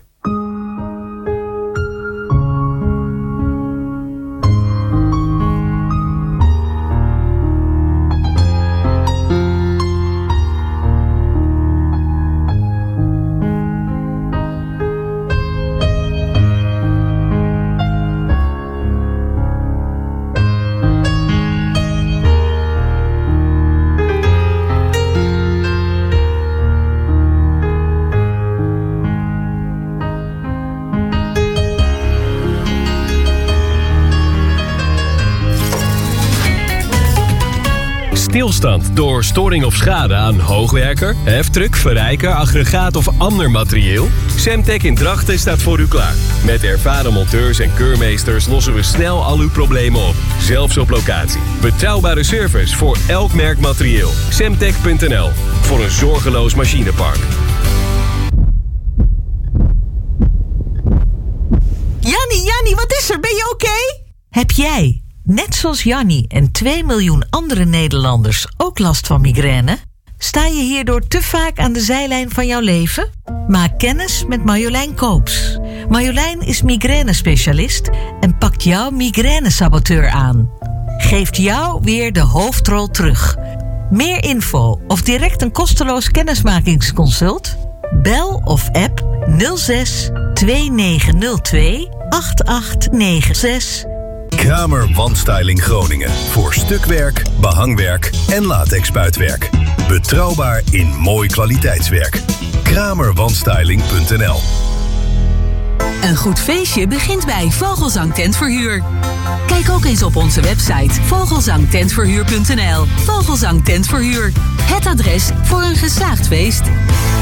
Stilstand door storing of schade aan hoogwerker, heftruck, verrijker, aggregaat of ander materieel? Semtech in Drachten staat voor u klaar. Met ervaren monteurs en keurmeesters lossen we snel al uw problemen op. Zelfs op locatie. Betrouwbare service voor elk merk materieel. Semtech punt n l voor een zorgeloos machinepark. Jannie, Jannie, wat is er? Ben je oké? Okay? Heb jij, net zoals Jannie en twee miljoen andere Nederlanders, ook last van migraine? Sta je hierdoor te vaak aan de zijlijn van jouw leven? Maak kennis met Marjolein Koops. Marjolein is migraine-specialist en pakt jouw migraine-saboteur aan. Geeft jou weer de hoofdrol terug. Meer info of direct een kosteloos kennismakingsconsult? Bel of app nul zes twee negen nul twee acht acht negen zes. Kramer Wandstyling Groningen. Voor stukwerk, behangwerk en latexspuitwerk. Betrouwbaar in mooi kwaliteitswerk. kramer wandstyling punt n l. Een goed feestje begint bij Vogelzang Tentverhuur. Kijk ook eens op onze website vogelzang tentverhuur punt n l. Vogelzang Tentverhuur. Het adres voor een geslaagd feest.